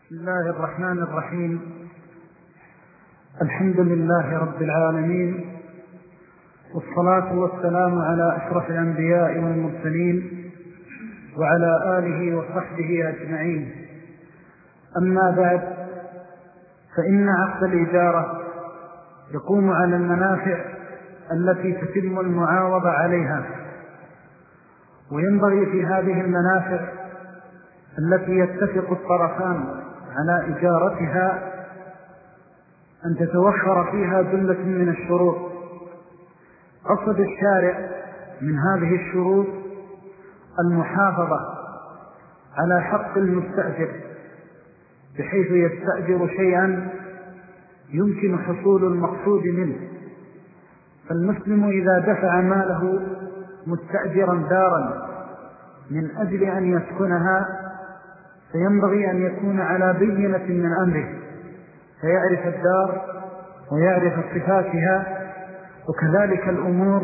بسم الله الرحمن الرحيم. الحمد لله رب العالمين، والصلاة والسلام على أشرف الأنبياء والمرسلين وعلى آله وصحبه أجمعين. أما بعد، فإن عقد الإجارة يقوم على المنافع التي تتم المعاوضة عليها، وينبغي في هذه المنافع التي يتفق الطرفان على إجارتها أن تتوفر فيها جملة من الشروط. قصد الشارع من هذه الشروط المحافظة على حق المستأجر، بحيث يستأجر شيئا يمكن حصول المقصود منه. فالمسلم إذا دفع ماله مستأجرا دارا من أجل أن يسكنها، فينبغي أن يكون على بينة من أمره، فيعرف الدار ويعرف صفاتها، وكذلك الأمور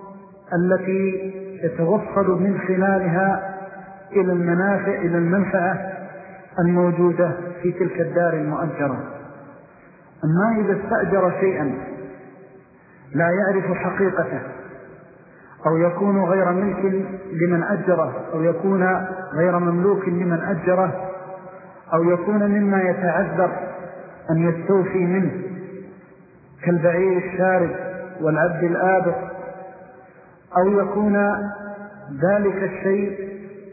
التي يتوصل من خلالها إلى المنفعة الموجودة في تلك الدار المؤجرة. أما إذا استأجر شيئا لا يعرف حقيقته، أو يكون غير ملك لمن أجره، أو يكون غير مملوك لمن أجره، أو يكون مما يتعذر أن يستوفي منه كالبعير الشارد والعبد الآبق، أو يكون ذلك الشيء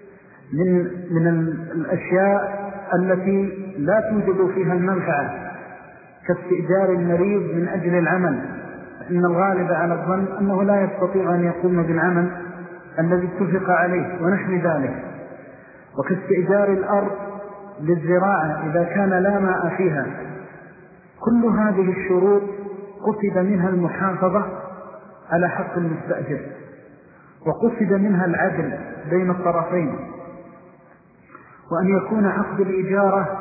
من الأشياء التي لا توجد فيها المنفعة، كاستئجار المريض من أجل العمل، إن الغالب على الظن أنه لا يستطيع أن يقوم بالعمل الذي اتفق عليه ونحو ذلك، وكاستئجار الأرض للزراعة إذا كان لا ماء فيها. كل هذه الشروط قصد منها المحافظة على حق المستأجر، وقصد منها العدل بين الطرفين، وأن يكون عقد الإجارة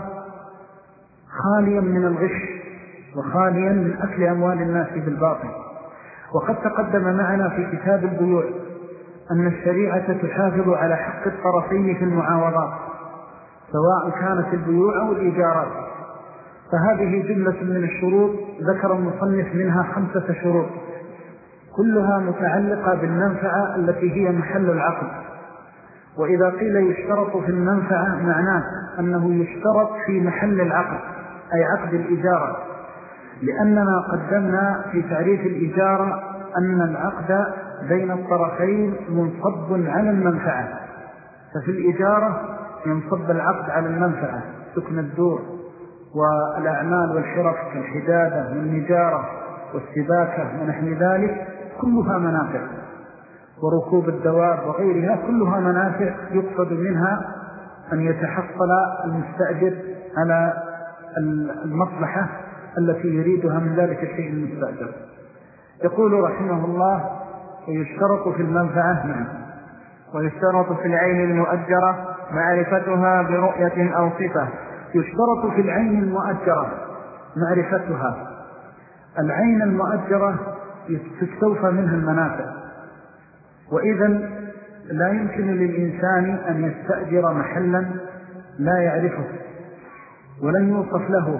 خاليا من الغش وخاليا من أكل أموال الناس بالباطل. وقد تقدم معنا في كتاب البيوع أن الشريعة تحافظ على حق الطرفين في المعاوضات، سواء كانت البيوع أو الإيجارات. فهذه جملة من الشروط ذكر المصنف منها 5 شروط، كلها متعلقة بالمنفعة التي هي محل العقد. وإذا قيل يشترط في المنفعة معناه أنه يشترط في محل العقد، أي عقد الإجارة، لأننا قدمنا في تعريف الإجارة أن العقد بين الطرفين منصب على المنفعة. ففي الإجارة ينصب العقد على المنفعة، سكن الدور والأعمال والحرف كالحدادة والنجارة والسباكة ونحو ذلك، كلها منافع، وركوب الدواب وغيرها كلها منافع يقصد منها أن يتحصل المستأجر على المصلحة التي يريدها من ذلك الشيء المستأجر. يقول رحمه الله: ويشترط في المنفعة ويشترط في العين المؤجرة معرفتها برؤية أو صفة. يشترط في العين المؤجرة معرفتها. العين المؤجرة تستوفى منها المنافع، وإذن لا يمكن للإنسان أن يستأجر محلا لا يعرفه ولن يوصف له،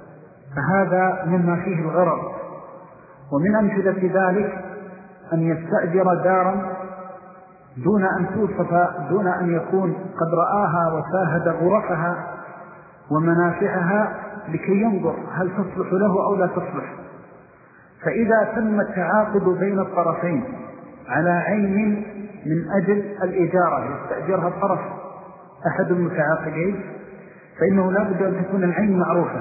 فهذا مما فيه الغرر. ومن أمثلة ذلك أن يستأجر دارا دون أن توصف، دون أن يكون قد رآها وشاهد غرفها ومنافعها لكي ينظر هل تصلح له أو لا تصلح. فإذا تم التعاقد بين الطرفين على عين من أجل الإجارة يستأجرها الطرف أحد المتعاقدين، فإنه لا بد أن تكون العين معروفة.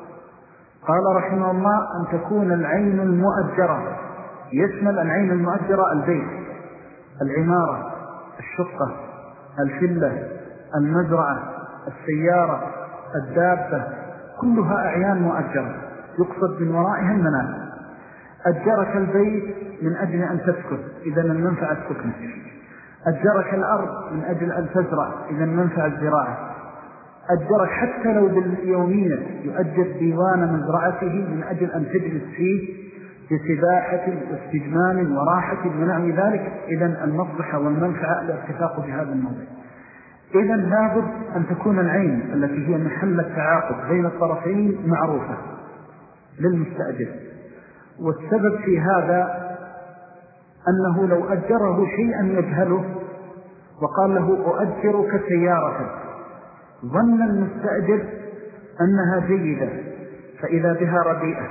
قال رحمه الله: أن تكون العين المؤجرة، يشمل العين المؤجرة البيت، العمارة، الشقة، الفلة، المزرعة، السيارة، الدابة، كلها أعيان مؤجرة يقصد من ورائها المنافع. أجرك البيت من أجل أن تسكن، إذا المنفعة السكنة. أجرك الأرض من أجل أن تزرع، إذا المنفعة الزراعة. أجرك حتى لو باليومية يؤجر ديوان مزرعته من أجل أن تجلس فيه بسباحة واستجمام وراحة ونحو ذلك، إذا المصلحة والمنفعة الاتفاق بهذا الموضوع. إذن لابد أن تكون العين التي هي محل التعاقد بين الطرفين معروفة للمستأجر. والسبب في هذا أنه لو أجره شيئا يجهله وقال له أؤجرك سيارة، ظن المستأجر أنها جيدة فإذا بها رديئة،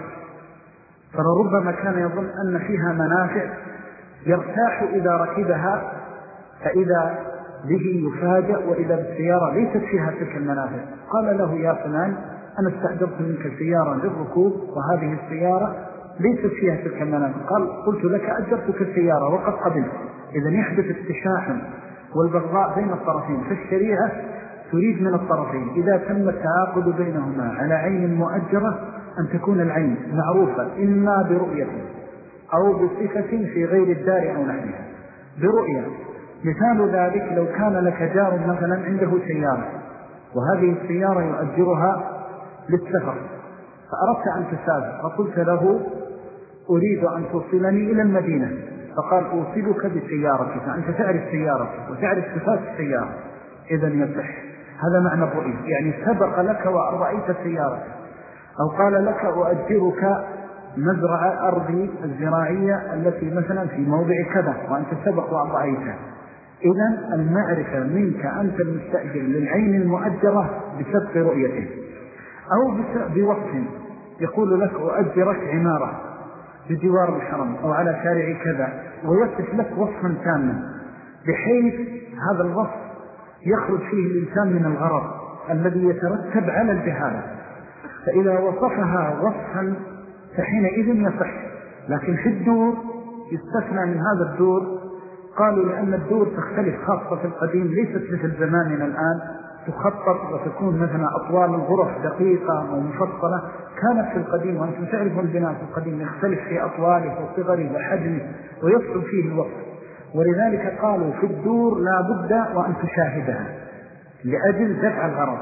فلربما كان يظن أن فيها منافع يرتاح إذا ركبها، فإذا به يفاجأ وإذا بالسيارة ليست فيها تلك المنافع. قال له يا فلان أنا استأجرت منك سيارة للركوب وهذه السيارة ليست فيها تلك المنافع. قلت لك أجرتك السيارة وقد قبلت. إذن يحدث التشاحن والبغضاء بين الطرفين، فالشريعة تريد من الطرفين إذا تم التعاقد بينهما على عين مؤجرة أن تكون العين معروفة إما برؤية أو بصفة في غير الدار أو نحنها. برؤية مثال ذلك لو كان لك جار مثلا عنده سيارة وهذه السيارة يؤجرها للسفر، فأردت أن تسافر فقلت له أريد أن توصلني إلى المدينة، فقال أوصلك بسيارتك، فأنت تعرف سيارتك وتعرف صفات السيارة، إذن يصح. هذا معنى الرؤية، يعني سبق لك وأرأيت سيارتك. أو قال لك أؤجرك مزرعة أرضي الزراعية التي مثلا في موضع كذا وأنت سبق وأرأيتها. إذن المعرفة منك أنت المستأجر للعين المؤجرة بسبق رؤيته، أو بوصف يقول لك أؤجرك عمارة بجوار الحرم أو على شارع كذا، ويصف لك وصفا تاما بحيث هذا الوصف يخرج فيه الإنسان من الغرض الذي يترتب على الجهالة، فإذا وصفها وصفا فحينئذ يصح. لكن في الدور يستثنى من هذا الدور، قالوا لأن الدور تختلف خاصة في القديم، ليست مثل زماننا الآن تخطط وتكون مثلا أطوال الغرف دقيقة ومفصلة. كانت في القديم، وأنتم تعرفون البناء في القديم يختلف في أطواله وصغره وحجمه ويصعب فيه الوقت، ولذلك قالوا في الدور لا بد وأن تشاهدها لأجل دفع الغرض.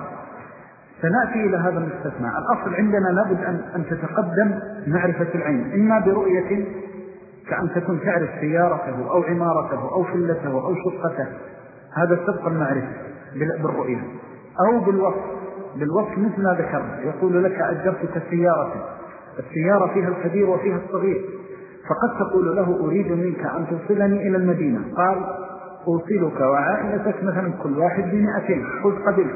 سنأتي إلى هذا المستثنى. الأصل عندنا لابد أن تتقدم معرفة العين، إما برؤية كأن تكون تعرف سيارته أو عمارته أو فلته أو شقته، هذا سبق المعرفة بالرؤية، أو بالوصف مثل ما ذكرنا، يقول لك أجرتك سيارة، السيارة فيها الكبير وفيها الصغير، فقد تقول له أريد منك أن توصلني إلى المدينة، قال أوصلك وعائلتك مثلا كل واحد ب200، قلت قبلت.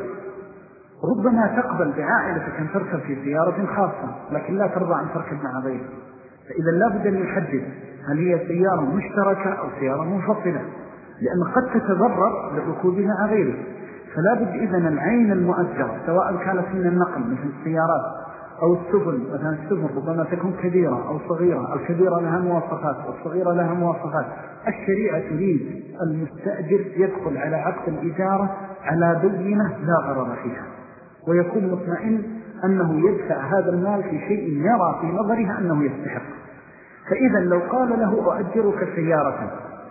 ربما تقبل بعائلتك أن تركب في سيارة خاصة لكن لا ترضى أن تركب مع غيرك، فإذا لابد أن يحدد هل هي سيارة مشتركة أو سيارة منفصلة، لأن قد تتضرر للركوب مع غيره. فلا بد إذن العين المؤجرة سواء كانت من النقل مثل السيارات أو السفن، مثلا السفن ربما تكون كبيرة أو صغيرة، الكبيرة لها مواصفات والصغيرة لها مواصفات. الشريعة تريد المستأجر يدخل على عقد الإجارة على بينة لا غرر فيها، ويكون مطمئن أنه يدفع هذا المال في شيء يرى في نظرها أنه يستحق. فإذا لو قال له أؤجرك سيارة،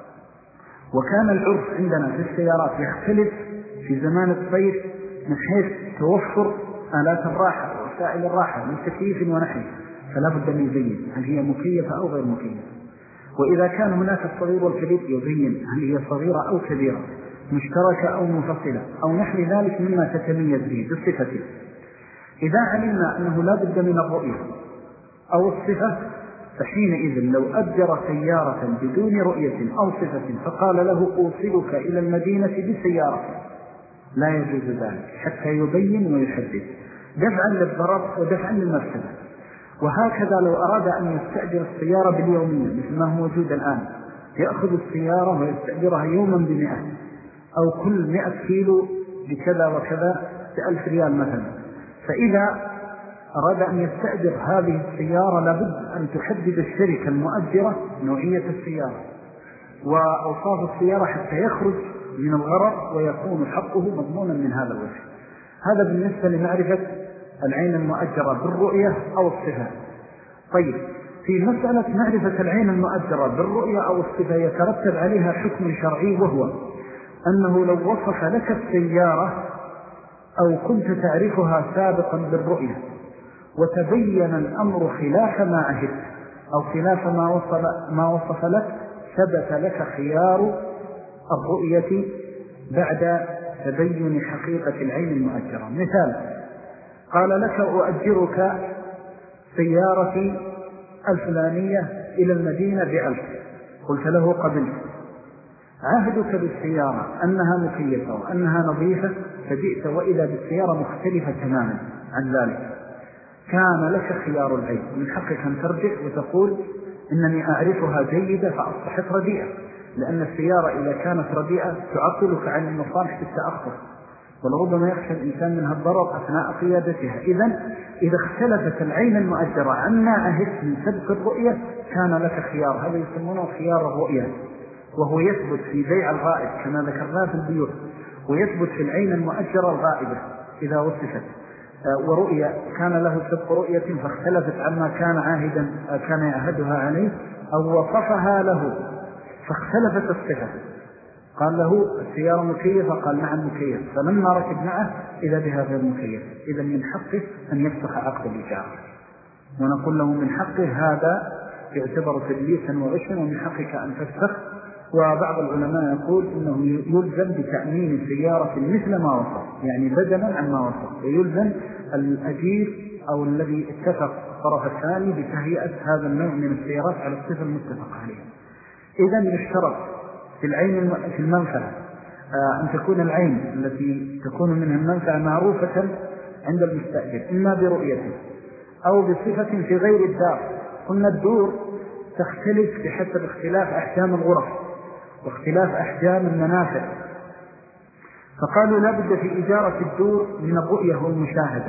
وكان العرف عندنا في السيارات يختلف في زمان الصيف من حيث توفر آلات الراحة ووسائل الراحة من تكييف ونحن، فلا بد أن يبين هل هي مكيفة أو غير مكيفة. وإذا كان هناك الصغير والكبير يبين هل هي صغيرة أو كبيرة، مشتركة أو منفصلة أو نحن ذلك مما تتميز به بصفته. إذا علمنا أنه لا بد من الرؤية أو الصفة، فحينئذ لو أجر سيارة بدون رؤية أو صفة فقال له أوصلك إلى المدينة بسيارة، لا يجوز ذلك حتى يبين ويحدد، دفعا للضرر ودفعا للمفسدة. وهكذا لو أراد أن يستأجر السيارة باليومية مثل ما هو موجود الآن، يأخذ السيارة ويستأجرها يوما ب100، أو كل 100 كيلو بكذا وكذا ب1000 ريال مثلا. فإذا أراد أن يستأجر هذه السيارة لابد أن تحدد الشركة المؤجرة نوعية السيارة وأوصاف السيارة حتى يخرج من الغرر ويكون حقه مضمونا من هذا الوجه. هذا بالنسبة لمعرفة العين المؤجرة بالرؤية أو الصفة. طيب، في مسألة معرفة العين المؤجرة بالرؤية أو الصفة يترتب عليها حكم شرعي، وهو أنه لو وصف لك السيارة أو كنت تعرفها سابقا بالرؤية وتبين الأمر خلاف ما عهدت أو خلاف ما وصف لك، ثبت لك خيار الرؤية بعد تبين حقيقة العين المؤجرة. مثال: قال لك أؤجرك سيارتي الفلانية إلى المدينة ب1000، قلت له قبلت. عهدك بالسيارة أنها مكيفة وأنها نظيفة، فجئت وإذا بالسيارة مختلفة تماما عن ذلك، كان لك خيار العين، من حقك أن ترجع وتقول إنني أعرفها جيدة فأصبحت رديئة، لأن السيارة إذا كانت رديئة تعطلك عن المصالح بالتأخر، ولربما يخشى الإنسان منها الضرر أثناء قيادتها. إذا اختلفت العين المؤجرة عما عهدت من سبق الرؤية كان لك خيار، هذا يسمونه خيار الرؤية، وهو يثبت في بيع الغائب كما ذكرنا في البيوع، ويثبت في العين المؤجرة الغائبة إذا وصفت ورؤية كان له سبق رؤية فاختلفت عما كان يعهدها عليه، أو وصفها له فاختلفت الصفة، قال له السيارة مكيفة، قال نعم مكيف، فلما ركب معه إذا بها غير مكيف، إذا من حقه أن يفسخ عقد الإجارة، ونقول له من حقه هذا يعتبر تدليسا وغشا، ومن حقك أن تفسخ. وبعض العلماء يقول إنه يلزم بتأمين السيارة مثل ما وصف، يعني بدلا عن ما وصف، ويلزم الأجير أو الذي اتفق الطرف الثاني بتهيئة هذا النوع من السيارات على الصفة المتفق عليها. إذن يشترط في المنفعة أن تكون العين التي تكون منها المنفعة معروفة عند المستأجر، إما برؤيته أو بصفة في غير الدار. قلنا الدور تختلف بحسب اختلاف أحجام الغرف واختلاف أحجام المنافع، فقالوا لا بد في إجارة الدور من الرؤية والمشاهدة،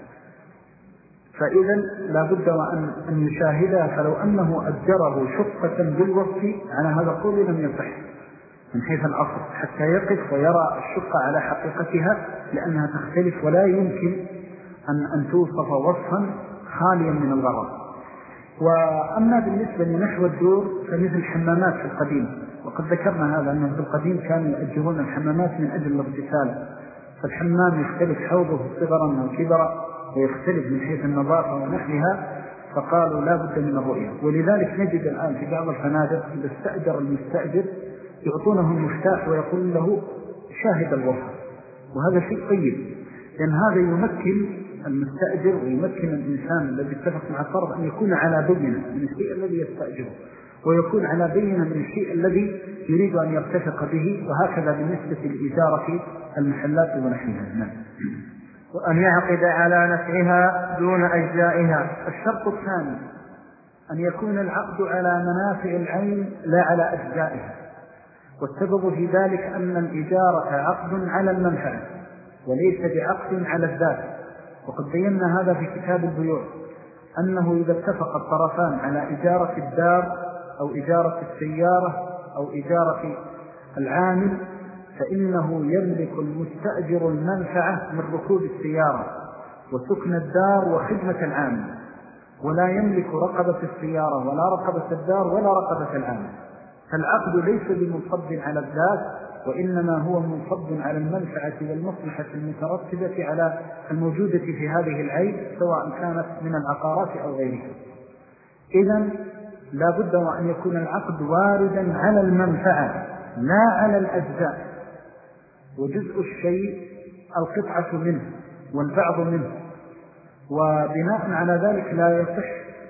فإذا لا بد أن يشاهدها، فلو أنه أجره شقة بالوصف على هذا القول لم يصح من حيث الأصل حتى يقف ويرى الشقة على حقيقتها، لأنها تختلف ولا يمكن أن توصف وصفا خاليا من الغرض. وأما بالنسبة لنحو الدور فمثل الحمامات في القديم، وقد ذكرنا هذا أنه في القديم كانوا يأجرون الحمامات من أجل الاغتسال، فالحمام يختلف حوضه صغرا أو كبرا ويختلف من حيث النظافة ونحوها، فقالوا لا بد من الرؤية. ولذلك نجد الآن في بعض الفنادق إذا استأجر المستأجر يعطونه المفتاح ويقول له شاهد الغرفة، وهذا شيء طيب، لأن هذا يمكن المستأجر ويمكن الإنسان الذي اتفق مع الطرف أن يكون على بينة من الشيء الذي يستأجره، ويكون على بينة من الشيء الذي يريد أن يرتفق به، وهكذا بالنسبة لإجارة المحلات ونحوها. وأن يعقد على نفعها دون أجزائها. الشرط الثاني أن يكون العقد على منافع العين لا على أجزائها، والسبب في ذلك أن الإجارة عقد على المنفعة وليس بعقد على الذات، وقد بينا هذا في كتاب البيوع أنه إذا اتفق الطرفان على إجارة الدار أو إجارة السيارة أو إجارة العامل فإنه يملك المستأجر المنفعة من ركوب السيارة وسكن الدار وخدمة العامل، ولا يملك رقبة السيارة ولا رقبة الدار ولا رقبة العامل. فالعقد ليس بمنصب على الذات، وإنما هو منصب على المنفعة والمصلحة المترتبة على الموجودة في هذه العين سواء كانت من العقارات أو غيرها. إذن لا بد وأن يكون العقد واردا على المنفعة لا على الأجزاء، وجزء الشيء القطعة منه والبعض منه، وبناء على ذلك لا يصح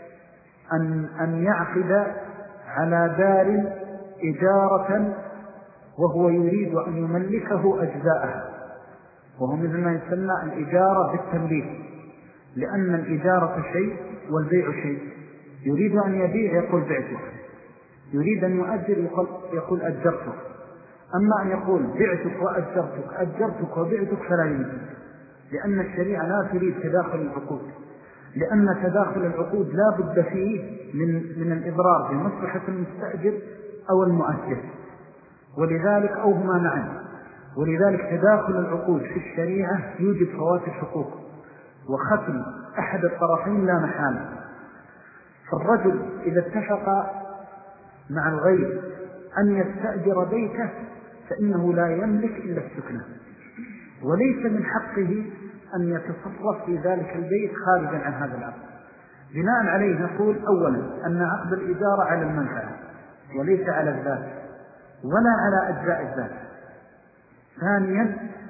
أن يعقد على دار إجارة وهو يريد أن يملكه أجزاءها، وهو مثل ما يسمى الإجارة بالتمليك، لأن الإجارة شيء والبيع شيء. يريد أن يبيع يقول بعتك، يريد أن يؤجر يقول أجرتك. أما أن يقول بعتك وأجرتك أجرتك وبعتك فلا يمكن، لأن الشريعة لا تريد تداخل العقود، لأن تداخل العقود لا بد فيه من الإضرار بمصلحة المستأجر أو المؤجر، ولذلك أو هما معا، ولذلك تداخل العقود في الشريعة يوجد فوات الحقوق وختم أحد الطرفين لا محالة. فالرجل إذا اتفق مع الغير أن يستأجر بيته فإنه لا يملك إلا السكنة، وليس من حقه أن يتصرف في ذلك البيت خارجا عن هذا العقد. بناء عليه نقول أولا أن عقد الإجارة على المنفعة وليس على الذات ولا على أجزاء الذات. ثانيا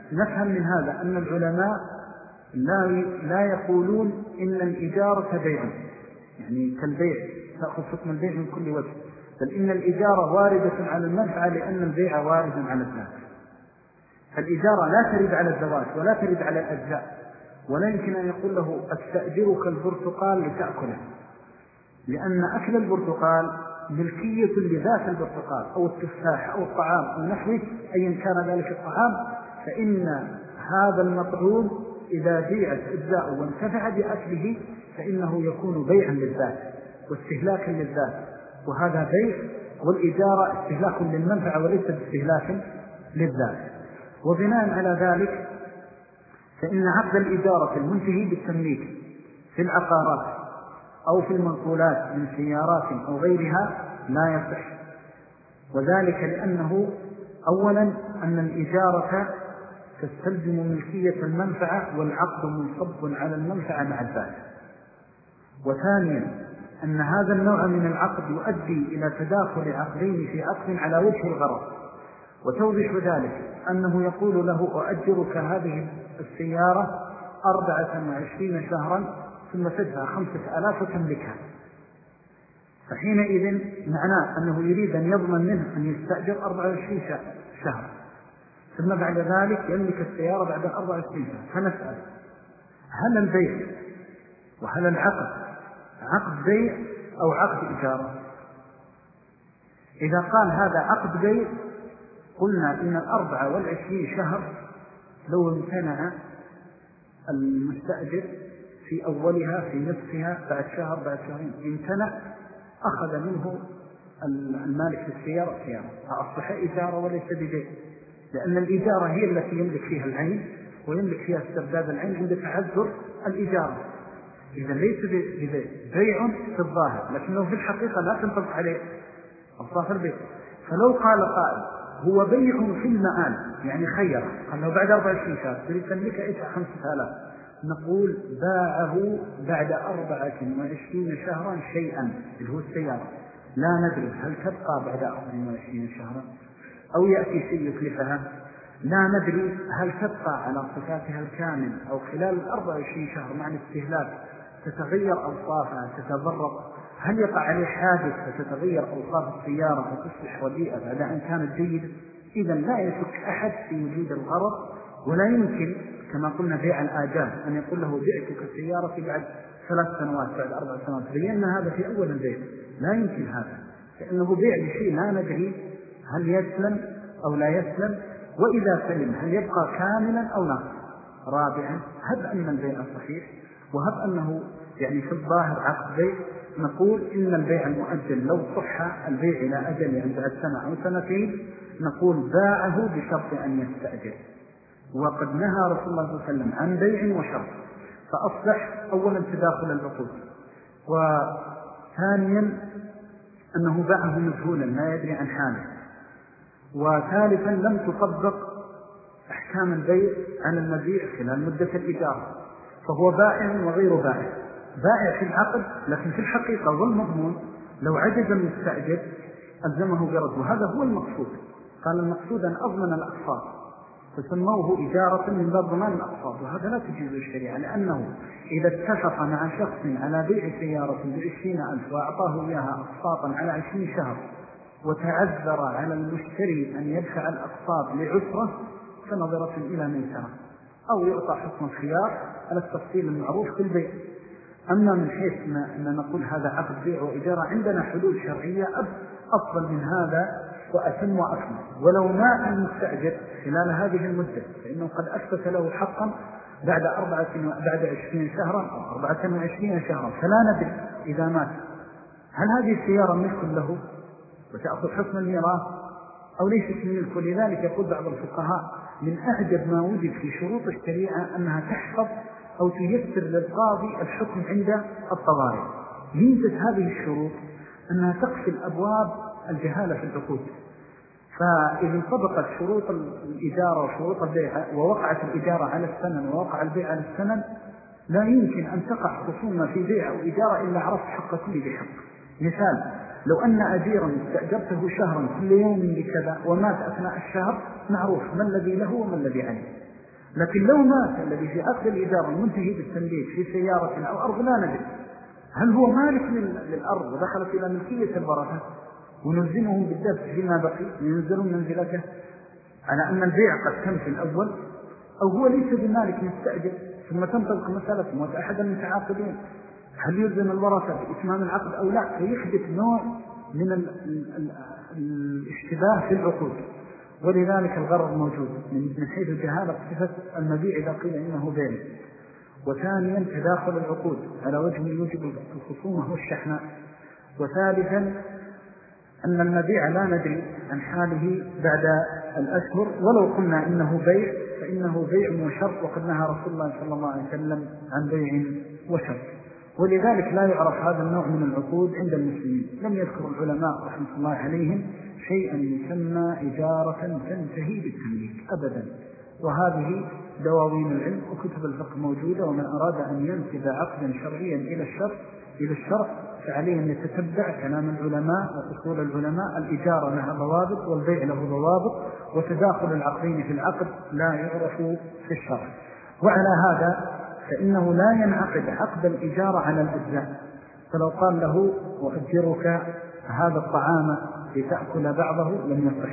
نفهم من هذا أن العلماء لا يقولون إن الإجارة بيع، يعني كالبيع تأخذ حكم البيع من كل وجه، بل إن الإجارة واردة على المنفعة لأن البيع وارد على الذات. فالإجارة لا ترد على الزواج ولا ترد على الأجزاء، ولا يمكن أن يقول له أستأجرك البرتقال لتأكله، لأن أكل البرتقال ملكية لذات البرتقال أو التفاح أو الطعام أو نحوه أيا كان ذلك الطعام، فإن هذا المطعوم إذا بيعت أجزاء وانتفع بأكله فإنه يكون بيعا للذات واستهلاكا للذات، وهذا بيع، والإجارة استهلاك للمنفعة وليس استهلاك للذات. وبناء على ذلك فإن عقد الإجارة المنتهي بالتمليك في العقارات أو في المنقولات من سيارات أو غيرها لا يصح، وذلك لأنه أولا أن الإجارة تستلزم ملكية المنفعة والعقد منصب على المنفعة مع الذات، وثانيا أن هذا النوع من العقد يؤدي إلى تداخل عقدين في عقد على وجه الغرض. وتوضح ذلك أنه يقول له أؤجرك هذه السيارة 24 شهرا ثم تدفع 5000 وتملكها، فحينئذ معناه أنه يريد أن يضمن منه أن يستأجر 24 شهر ثم بعد ذلك يملك السيارة بعد 24 شهر. فنسأل هل البيع وهل العقد عقد بيع أو عقد إجارة؟ إذا قال هذا عقد بيع قلنا إن 24 شهر لو امتنع المستأجر في أولها في نصفها بعد شهر بعد شهرين امتنع أخذ منه المالك للسيارة سيارة، فأصبح إجارة وليس ببيع، لأن الإجارة هي التي يملك فيها العين ويملك فيها استرداد العين عند تعذر الإجارة. إذا ليس ببيع، بيع في الظاهر لكنه في الحقيقة لا تنطبق عليه أوصاف البيع. فلو قال قائل هو بيع في المآل، يعني خير قال له بعد 24 شهر تريد تملك إدفع 5000، نقول باعه بعد 24 شهرا شيئا اللي هو السيارة، لا ندري هل تبقى بعد 24 شهرا أو يأتي شيء يكلفها، لا ندري هل تبقى على صفاتها الكامل أو خلال 24 شهر مع الاستهلاك تتغير أوصافها تتضرر، هل يقع عليه حادث فتتغير أوصاف السيارة فتصبح رديئة بعد أن كانت جيدة. إذا لا يشك أحد في وجود الغرض، ولا يمكن كما قلنا بيع الآجال أن يقول له بعتك سيارتي بعد 3 سنوات بعد 4 سنوات، لأن هذا في أول البيع لا يمكن هذا، لأنه بيع لشيء لا ندري هل يسلم أو لا يسلم، وإذا سلم هل يبقى كاملا أو ناقص. رابعا هب أن البيع صحيح وهب أنه يعني في الظاهر عقد بيع، نقول إن البيع المؤجل لو صح البيع إلى أجل يعني بعد سنة أو سنتين نقول باعه بشرط أن يستأجر، وقد نهى رسول الله صلى الله عليه وسلم عن بيع وشرط، فأصبح أولا تداخل العقود، وثانيا أنه باعه مجهولا لا يدري عن حاله، وثالثا لم تطبق أحكام البيع على المبيع خلال مدة الإجارة، فهو بائع وغير بائع، بائع في العقد لكن في الحقيقة والمضمون لو عجز المستأجر ألزمه برد، وهذا هو المقصود. قال المقصود أن أضمن الأقساط فسموه إجارة من باب ضمان الأقساط، وهذا لا تجيز الشريعة، لأنه إذا اتفق مع شخص على بيع سيارة ب20,000 وأعطاه إياها أقساطا على 20 شهر وتعذر على المشتري أن يدفع الأقساط لعسرة فنظرة إلى ميسرة، أو يعطى حكم الخيار على التفصيل المعروف في البيع. أما من حيث ما نقول هذا عقد بيع وإجارة عندنا حدود شرعية أفضل من هذا وأتم وأكمل، ولو مات المستأجر خلال هذه المدة فإنه قد أثبت له حقا بعد 20 شهرا أو 24 شهرا، فلا ندري إذا مات هل هذه السيارة ملك له وتأخذ حكم الميراث أو ليست ملك. ولذلك يقول بعض الفقهاء من أعجب ما وجد في شروط الشريعة أنها تحفظ أو تيسر للقاضي الحكم عند الطوارئ. ميزة هذه الشروط أنها تقفل أبواب الجهالة في العقود، فإذا انطبقت شروط الإجارة وشروط البيع ووقعت الإجارة على الثمن ووقع البيع على الثمن لا يمكن أن تقع خصومة في بيع أو إجارة إلا عرفت حق كل بحق. مثال لو أن أجيرا استأجرته شهرا كل يوم بكذا ومات أثناء الشهر معروف ما الذي له وما الذي عليه، لكن لو مات الذي في عقد الإجارة المنتهي بالتمليك في سيارة أو أرض لا ندري هل هو مالك للأرض ودخلت إلى ملكية الورثة ونلزمهم بالدفع فيما بقي ينزلون منزلته على أن البيع قد تم في الأول، أو هو ليس بمالك مستأجر ثم تنطلق مسألة موت أحد المتعاقدين هل يلزم الورثة بإتمام العقد أو لا، فيحدث نوع من الاشتباه في العقود. ولذلك الغرض موجود من حيث جهالة صفة المبيع إذا قيل إنه بيع. وثانيا تداخل العقود على وجه يوجب الخصومة والشحناء. وثالثا أن المبيع لا ندري عن حاله بعد الأشهر، ولو قلنا إنه بيع فإنه بيع وشرط، وقد نهى رسول الله صلى الله عليه وسلم عن بيع وشرط. ولذلك لا يعرف هذا النوع من العقود عند المسلمين. لم يذكر العلماء رحمة الله عليهم شيئا يسمى إجارة تنتهي بالتمليك أبدا. وهذه دواوين العلم وكتب الفقه موجودة، ومن أراد أن ينسب عقدا شرعيا إلى الشرع فعليه أن يتتبع كلام العلماء وأصول العلماء. الإجارة لها ضوابط والبيع له ضوابط، وتداخل العقدين في العقد لا يعرف في الشرع. وعلى هذا فإنه لا ينعقد عقد الإجارة على الأجزاء. فلو قال له أؤجرك هذا الطعام لتأكل بعضه لم يصح،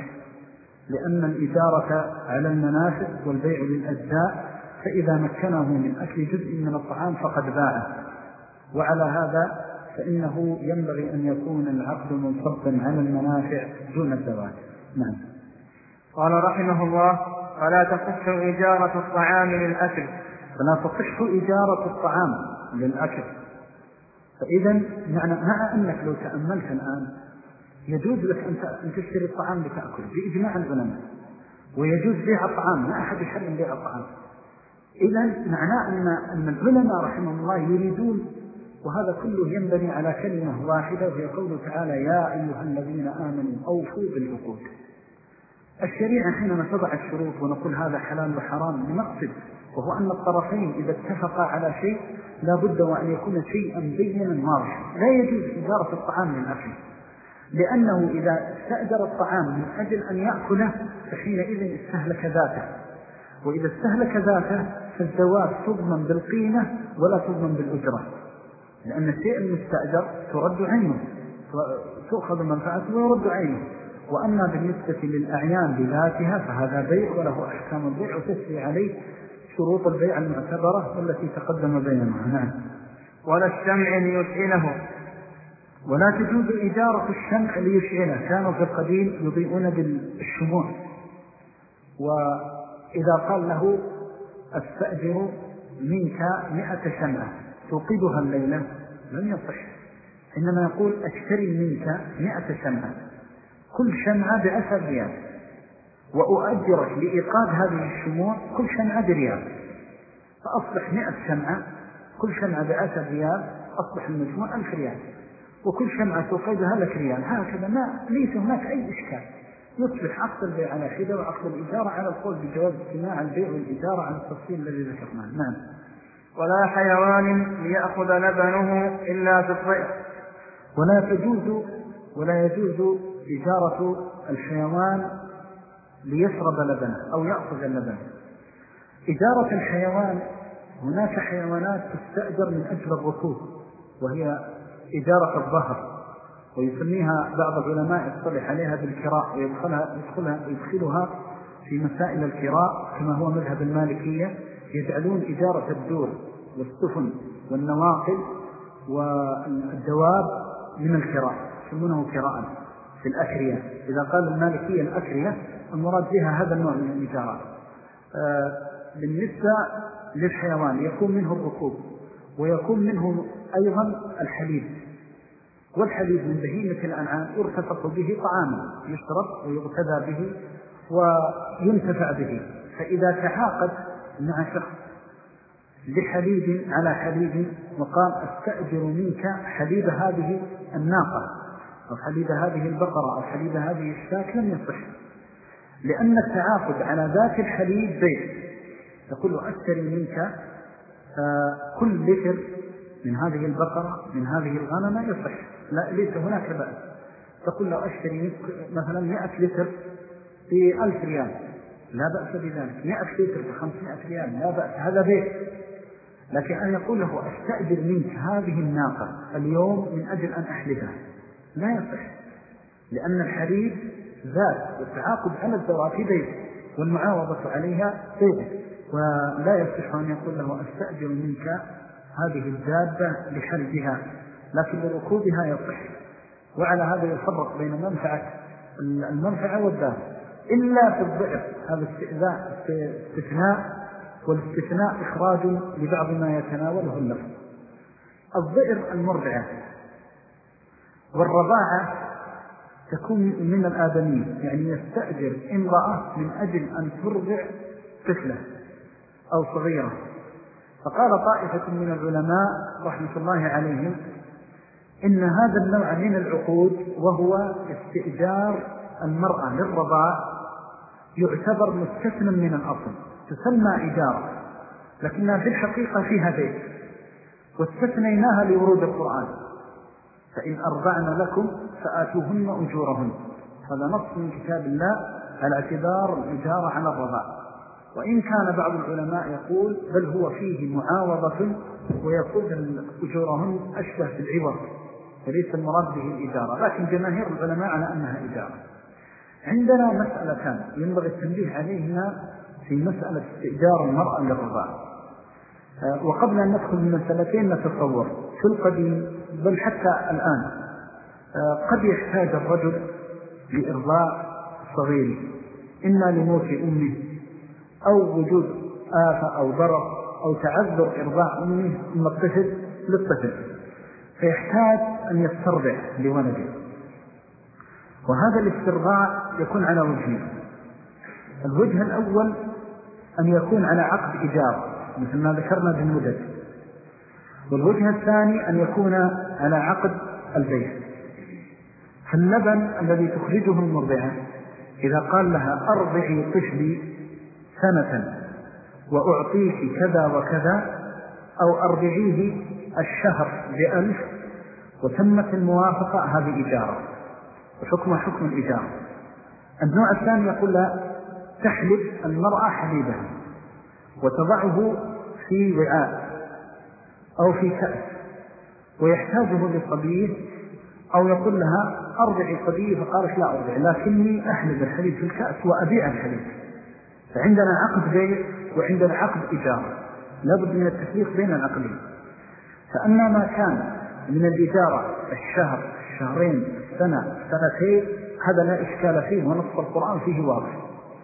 لأن الإجارة على المنافع والبيع للأجزاء، فإذا مكنه من أكل جزء من الطعام فقد باعه. وعلى هذا فإنه ينبغي أن يكون العقد منصبا على المنافع دون الزواج. نعم. قال رحمه الله: فلا تصح إجارة الطعام للأكل. فلا تصح إجارة الطعام للأكل. فإذا مع أنك لو تأملت الآن يجوز لك أن تشتري الطعام لتأكل بإجماع العلماء، ويجوز بيع الطعام، ما أحد يحرم بيع الطعام. إذن معناه أن العلماء رحمهم الله يريدون، وهذا كله ينبني على كلمة واحدة وهي قوله تعالى: يا أيها الذين آمنوا أوفوا بالعقود. الشريعة حينما تضع الشروط ونقول هذا حلال وحرام لمقصد، وهو أن الطرفين إذا اتفقا على شيء لا بد وأن يكون شيئا بينا واضحا. لا يجوز إجارة الطعام للأكل، لأنه إذا استأجر الطعام من أجل أن يأكله فحينئذ استهلك ذاته، وإذا استهلك ذاته فالزواج تضمن بالقيمة ولا تضمن بالأجرة، لأن الشيء المستأجر ترد عينه، تأخذ منفعته ويرد عينه. وأما بالنسبة للأعيان بذاتها فهذا بيع وله أحكام البيع وتسري عليه شروط البيع المعتبرة والتي تقدم بينها. نعم. ولا الشمع ليشعله. ولا تجوز إجارة الشمع ليشعله. كانوا في القديم يضيئون بالشموع، وإذا قال له أستأجر منك 100 شمعة توقدها الليلة لم يصح، إنما يقول أشتري منك 100 شمعة، كل شمعة ب10 ريال، وأؤجرك لإيقاد هذه الشموع كل شمعة بريال، فأصبح 100 شمعة، كل شمعة ب10 ريال، أصبح المجموع 1000 ريال، وكل شمعة توقدها لك ريال. هكذا ليس هناك أي إشكال. يصبح عقد البيع على حدة وعقد الإجارة على القول بجواز اجتماع البيع والإجارة على التفصيل الذي ذكرناه. نعم. ولا حيوان ليأخذ لبنه إلا في الضيف. ولا يجوز إجارة الحيوان ليشرب لبنه أو يأخذ اللبن. إجارة الحيوان، هناك حيوانات تستأجر من أجل الركوب وهي إجارة الظهر، ويسميها بعض العلماء يصطلح عليها بالكراء ويدخلها في مسائل الكراء كما هو مذهب المالكية. يجعلون إجارة الدور والسفن والنواقل والدواب من الكراء، يسمونه كراء في الأكرية. إذا قال المالكية الأكرية المراد بها هذا النوع من الإجارات. بالنسبة للحيوان يكون منه الركوب ويكون منه أيضا الحليب، والحليب من بهيمة الأنعام يرتفق به طعاما يشرب ويغتدى به وينتفع به. فإذا تعاقد مع شخص لحليب على حليب وقال أستأجر منك حليب هذه الناقة أو حليب هذه البقرة أو حليب هذه الشاة لم يصح، لأن التعاقد على ذات الحليب بيع. تقول أشتري منك كل لتر من هذه البقرة من هذه الغنمة يصح، لا ليس هناك بأس. تقول له أشتري مثلا 100 لتر ب1000 ريال لا بأس بذلك. 100 لتر ب500 ريال لا بأس، هذا بيت. لكن أن يقول له أستأجر منك هذه الناقة اليوم من أجل أن أحلبها لا يصح، لأن الحليب ذات والتعاقد على الزراعة في بيت والمعاوضة عليها بيت، ولا يصح أن يقول له أستأجر منك هذه الدابة لحلبها، لكن لركوبها يصح. وعلى هذا يفرق بين المنفعة والدابة إلا في الضعف، هذا استثناء، والاستثناء إخراج لبعض ما يتناوله اللفظ. الضئر المرضعة والرضاعة تكون من الآدمين، يعني يستأجر امرأة من أجل أن ترضع طفلة أو صغيرة. فقال طائفة من العلماء رحمة الله عليهم إن هذا النوع من العقود وهو استئجار المرأة للرضاع يعتبر مستثنى من الأصل، تسمى إجارة، لكنها في الحقيقة فيها بيت، واستثنيناها لورود القرآن: فإن أرضعن لكم فآتوهن أجورهن. هذا نص من كتاب الله على اعتبار الإجارة على الرضاع. وإن كان بعض العلماء يقول بل هو فيه معاوضة، ويقول أجورهن أشبه بالعوض وليس المراد به الإجارة، لكن جماهير العلماء على أنها إجارة. عندنا مسألتان ينبغي التنبيه عليهما في مسألة استئجار المرأة للرضاع. وقبل أن ندخل من مسألتين نتصور في القديم بل حتى الآن قد يحتاج الرجل لإرضاع صغير، إما لموت أمه أو وجود آفة أو ضرر أو تعذر إرضاع أمه ثم الطفل للطفل، فيحتاج أن يسترضع لولده. وهذا الاسترضاع يكون على وجهين: الوجه الأول أن يكون على عقد إجارة مثل ما ذكرنا بالمدد، والوجه الثاني أن يكون على عقد البيع. فاللبن الذي تخرجه المرضعة إذا قال لها أرضعي طفلي سنة وأعطيك كذا وكذا، أو أرضعيه الشهر ب1000 وتمت الموافقة، هذه إجارة وحكمها حكم الإجارة. النوع الثاني يقول لها تحلب المرأة حليبها وتضعه في وعاء أو في كأس ويحتاجه لصبيه، أو يقول لها أرضعي صبيه فقالت لا أرضع لكني أحلب الحليب في الكأس وأبيع الحليب. فعندنا عقد بيع وعندنا عقد إجارة، لابد من التفريق بين العقدين. فأما ما كان من الإجارة الشهر الشهرين السنة سنتين هذا لا إشكال فيه ونص القرآن فيه واضح.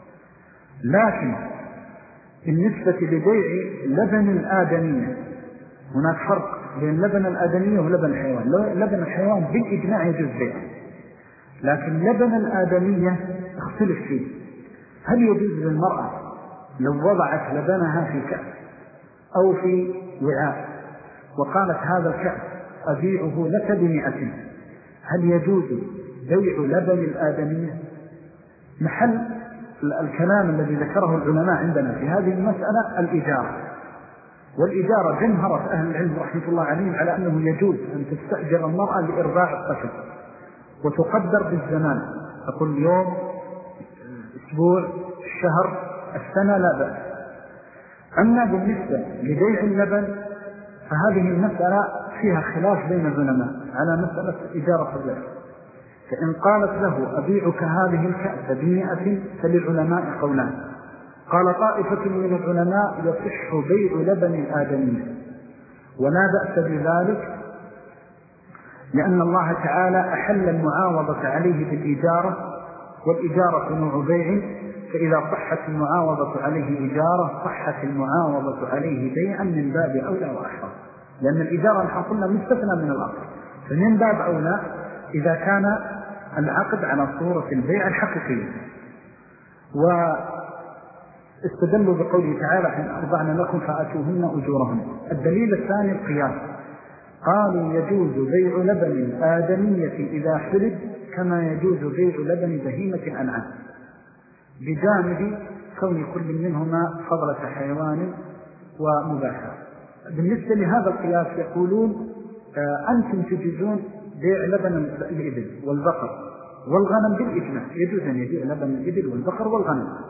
لكن بالنسبة لبيع لبن الآدمية هناك فرق بين لبن الآدمية ولبن الحيوان. لبن الحيوان بالإجماع يجوز بيعه، لكن لبن الآدمية اختلف فيه. هل يجوز للمرأة لو وضعت لبنها في كأس أو في وعاء وقالت هذا الكأس أبيعه لك ب100، هل يجوز بيع لبن الآدمية؟ محل الكلام الذي ذكره العلماء عندنا في هذه المسألة الإجارة. والإجارة جمهرة أهل العلم رحمة الله عليهم على أنه يجوز أن تستأجر المرأة لإرضاع الطفل وتقدر بالزمان، أقول اليوم أسبوع الشهر السنة لا بأس. أما بالنسبة لبيع اللبن فهذه المسألة فيها خلاف بين العلماء على مسألة إجارة اللبن. فإن قالت له أبيعك هذه الكأس ب100 فللعلماء قولان: قال طائفة من العلماء يصح بيع لبن الآدمية ولا بأس بذلك، لأن الله تعالى أحل المعاوضة عليه بالإجارة، والإجارة نوع بيع، فإذا صحت المعاوضة عليه إجارة صحت المعاوضة عليه بيعا من باب أولى وأحرى، لأن الإجارة نحن مستثنى من الأصل، فمن باب أولى إذا كان العقد على صورة البيع الحقيقي. واستدلوا بقوله تعالى: إن أرضعن لكم فآتوهن أجورهن. الدليل الثاني القياس، قالوا يجوز بيع لبن الآدمية إذا حلب كما يجوز بيع لبن بهيمة الأنعام، بجانب كون كل منهما فضلة حيوان ومباحة. بالنسبة لهذا القياس يقولون أنتم تجوزون بيع لبن الإبل والبقر والغنم بالإجماع، يجوز أن يبيع لبن الإبل والبقر والغنم.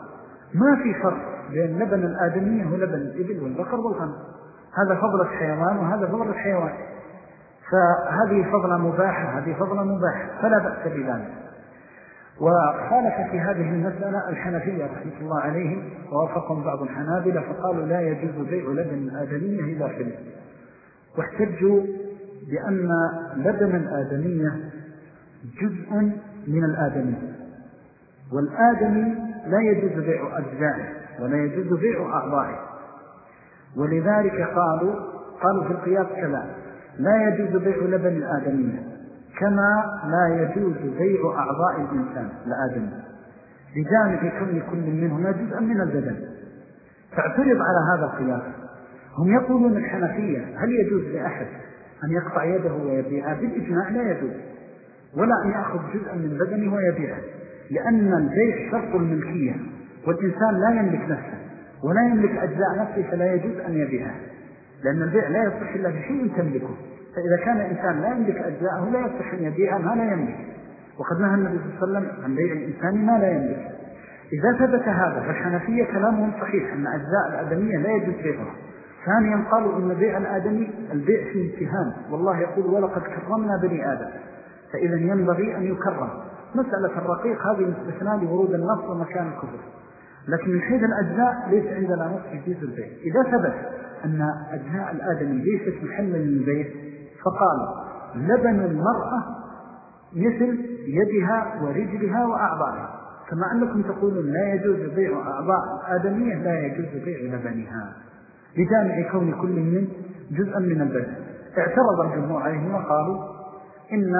ما في فرق بين لبن الآدمية ولبن الإبل والبقر والغنم، هذا فضل الحيوان وهذا فضل الحيوان، فهذه فضلة مباحة هذه فضلة مباحة فلا بأس بذلك. وخالف في هذه المسألة الحنفية رحمة الله عليهم، ووافقهم بعض الحنابلة فقالوا لا يجوز بيع لبن الآدمية إلا حليب، واحتجوا بأن لبن الآدمية جزء من الآدمية، والآدمي لا يجوز بيع أجزائه ولا يجوز بيع أعضائه، ولذلك قالوا في القياس كذا لا يجوز بيع لبن الآدمية كما لا يجوز بيع أعضاء الإنسان الآدمي لجانب كل منهما جزءا من البدن. فاعترض على هذا القياس. هم يقولون الحنفية هل يجوز لأحد أن يقطع يده ويبيعها؟ بالإجماع لا يجوز، ولا أن يأخذ جزءا من بدنه ويبيعه، لأن البيع شرط الملكية، والإنسان لا يملك نفسه ولا يملك أجزاء نفسه، فلا يجوز أن يبيعها، لأن البيع لا يصح إلا بشيء تملكه. فإذا كان الإنسان لا يملك أجزاءه لا يصح أن يبيع ما لا يملك، وقد نهى النبي صلى الله عليه وسلم عن بيع الإنسان ما لا يملك. إذا ثبت هذا فالحنفية كلامهم صحيح أن أجزاء الآدمية لا يجوز بيعها. ثانيا قالوا أن بيع الآدمي البيع فيه امتهان، والله يقول ولقد كرمنا بني آدم، فإذا ينبغي أن يكرم. مسألة الرقيق هذه مستثناء لورود النص ومكان الكفر، لكن من حيث الأجزاء ليس عندنا نص في جزء البيع. إذا ثبت أن أجزاء الآدمي ليست محلا للبيع فقال لبن المرأة مثل يدها ورجلها وأعضائها، كما أنكم تقولون لا يجوز بيع أعضاء الآدمية لا يجوز بيع لبنها لجامع كون كل من جزءا من البدن. اعترض الجمهور عليهم وقالوا إن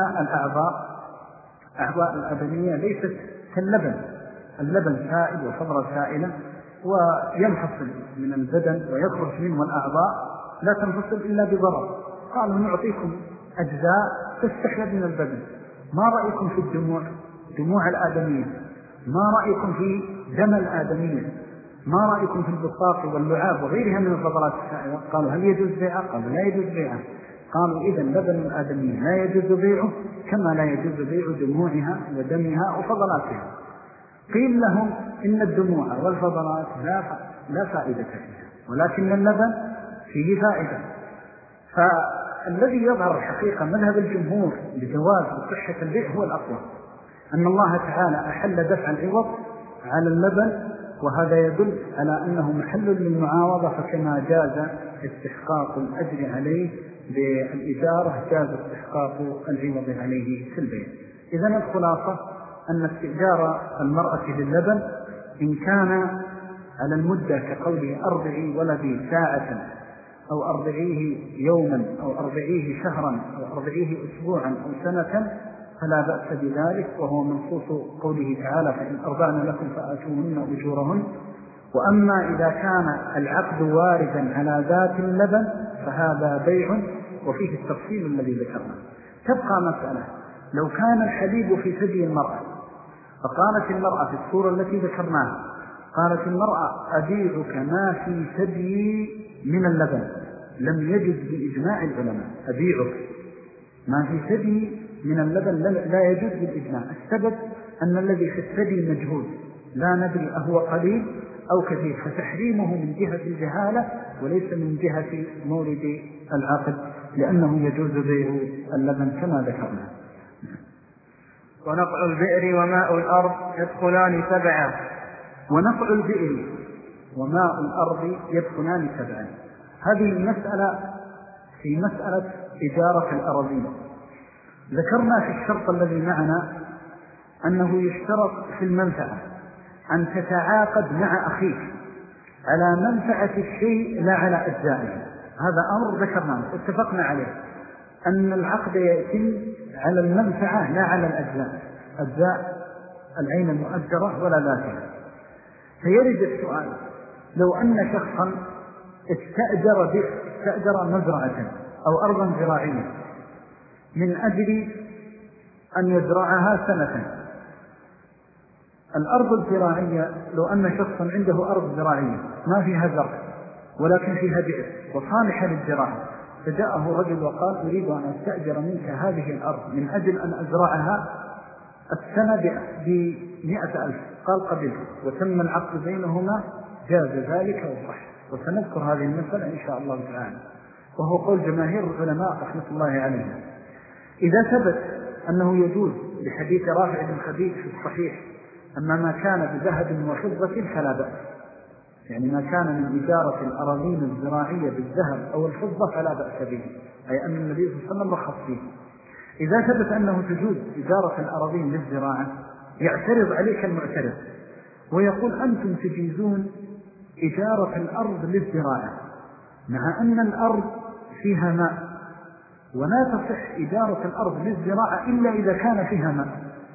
أعضاء الآدمية ليست كاللبن، اللبن سائل وفضل سائلة وينفصل من البدن ويخرج منه الأعضاء لا تنفصل إلا بضرر. قالوا نعطيكم أجزاء تستحلب من البدن، ما رأيكم في دموع الآدمية، ما رأيكم في دم الآدمية، ما رأيكم في البطاق واللعاب وغيرها من الفضلات السائلة؟ قالوا هل يجوز بيعه؟ قالوا لا يجوز بيعه. قالوا إذن لبن الآدمية لا يجوز بيعه كما لا يجوز بيع دموعها ودمها وفضلاتها. قيل لهم إن الدموع والفضلات لا فائدة فيها، ولكن اللبن فيه فائدة. فالذي يظهر الحقيقة مذهب الجمهور بجواز وصحة البيع هو الأقوى، أن الله تعالى أحل دفع العوض على اللبن، وهذا يدل على أنه محل للمعاوضة، فكما جاز استحقاق الأجر عليه بالإجارة جاز استحقاق العوض عليه في البيع. إذن الخلاصة أن استئجار المرأة للبن إن كان على المدة كقوله أرضعي ولدي ساعة أو أرضعيه يوما أو أرضعيه شهرا أو أرضعيه أسبوعا أو سنة فلا بأس بذلك، وهو منصوص قوله تعالى فإن أرضعن لكم فآتوهن أجورهن. وأما إذا كان العقد واردا على ذات اللبن فهذا بيع وفيه التفصيل الذي ذكرنا. تبقى مسألة لو كان الحليب في ثدي المرأة، فقالت المرأة في الصورة التي ذكرناها، قالت المرأة أبيعك ما في ثدي من اللبن، لم يجد بإجماع العلماء أبيعك ما في ثدي من اللبن لا يجوز بالإجماع. السبب أن الذي في الثدي مجهول لا ندري أهو قليل أو كثير، فتحريمه من جهة الجهالة وليس من جهة مورد العقد، لأنه يجوز بيع اللبن كما ذكرنا. ونقع البئر وماء الأرض يدخلان تبعا. ونقع البئر وماء الأرض يدخلان تبعا، هذه المسألة في مسألة إجارة الأراضين. ذكرنا في الشرط الذي معنا أنه يشترط في المنفعة أن تتعاقد مع أخيك على منفعة الشيء لا على أجزائه. هذا أمر ذكرناه اتفقنا عليه، أن العقد يتم على المنفعة لا على الأجزاء، أجزاء العين المؤجرة ولا ذاتها. فيرد السؤال لو أن شخصا استأجر مزرعة أو أرضا زراعية من أجل أن يزرعها سنة. الأرض الزراعية لو أن شخصا عنده أرض زراعية ما فيها زرع ولكن فيها بئر وصالحة للزراعة، فجاءه رجل وقال أريد أن أستأجر منك هذه الأرض من أجل أن أزرعها السنة ب100,000 قال قبل وتم العقد بينهما جاز ذلك وصح. وسنذكر هذه المسألة إن شاء الله تعالى، وهو قول جماهير العلماء رحمة الله عليهم. إذا ثبت أنه يجوز بحديث رافع بن خديج في الصحيح أما ما كان بذهب وفضة فلا بأس، يعني ما كان من إجارة الأراضين الزراعية بالذهب أو الفضة فلا بأس به، أي أن النبي صلى الله عليه وسلم رخص فيه. إذا ثبت أنه تجوز إجارة الأراضين للزراعة يعترض عليك المعترض ويقول أنتم تجيزون إجارة الأرض للزراعة مع أن الأرض فيها ماء، ولا تصح إجارة الأرض للزراعة إلا إذا كان فيها ماء،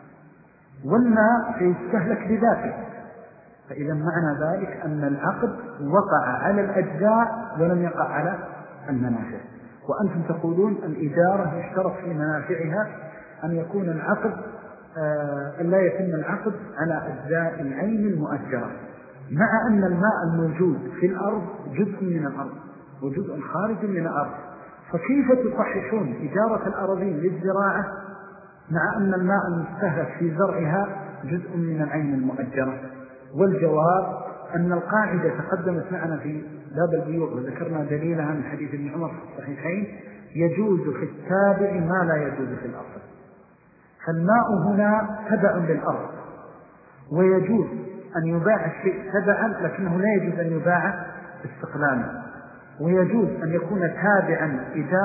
والماء سيستهلك بذاته. فإذا معنى ذلك أن العقد وقع على الأجزاء ولم يقع على المنافع. وأنتم تقولون الإجارة يشترط في منافعها أن يكون العقد أن لا يتم العقد على أجزاء العين المؤجرة، مع أن الماء الموجود في الأرض جزء من الأرض وجزء خارج من الأرض، فكيف تصححون إجارة الأراضين للزراعة مع أن الماء المستهلك في زرعها جزء من العين المؤجرة؟ والجواب أن القاعدة تقدمت معنا في باب البيوع وذكرنا دليلها من حديث ابن عمر في الصحيحين: يجوز في التابع ما لا يجوز في الأصل. فالماء هنا تبع للأرض، ويجوز أن يباع الشيء تبعا لكنه لا يجوز أن يباع استقلالا، ويجوز أن يكون تابعا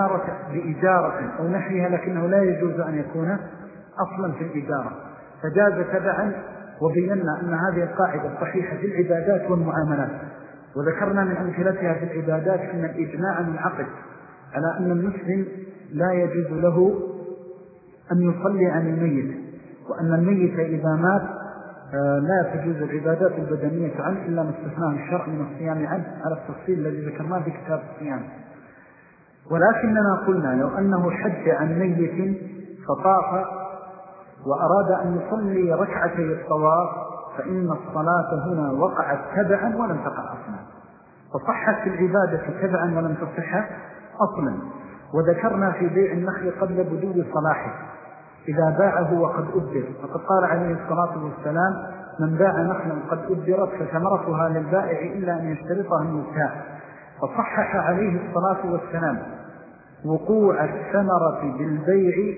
بإجارة أو نحوها لكنه لا يجوز أن يكون أصلا في الإجارة، فجاز تبعا. وبينا أن هذه القاعدة صحيحة في العبادات والمعاملات، وذكرنا من أمثلتها في العبادات أن الإجماع منعقد على أن المسلم لا يجوز له أن يصلي عن الميت، وأن الميت إذا مات لا تجوز العبادات البدنية عنه إلا ما استثناه الشرع من الصيام عنه على التفصيل الذي ذكرناه في كتاب الصيام. ولكننا قلنا لو أنه حج عن ميت فطاف وأراد أن يصلي ركعتي الطواف فإن الصلاة هنا وقعت تبعا ولم تقع أصلا، فصحت العبادة تبعا ولم تصح أصلا. وذكرنا في بيع النخل قبل بدو صلاحه إذا باعه وقد أبدر، فقد قال عليه الصلاة والسلام: من باع نخلا قد أبدرت فثمرتها للبائع إلا أن يشترطها المبتاع. فصحح عليه الصلاة والسلام وقوع الثمرة بالبيع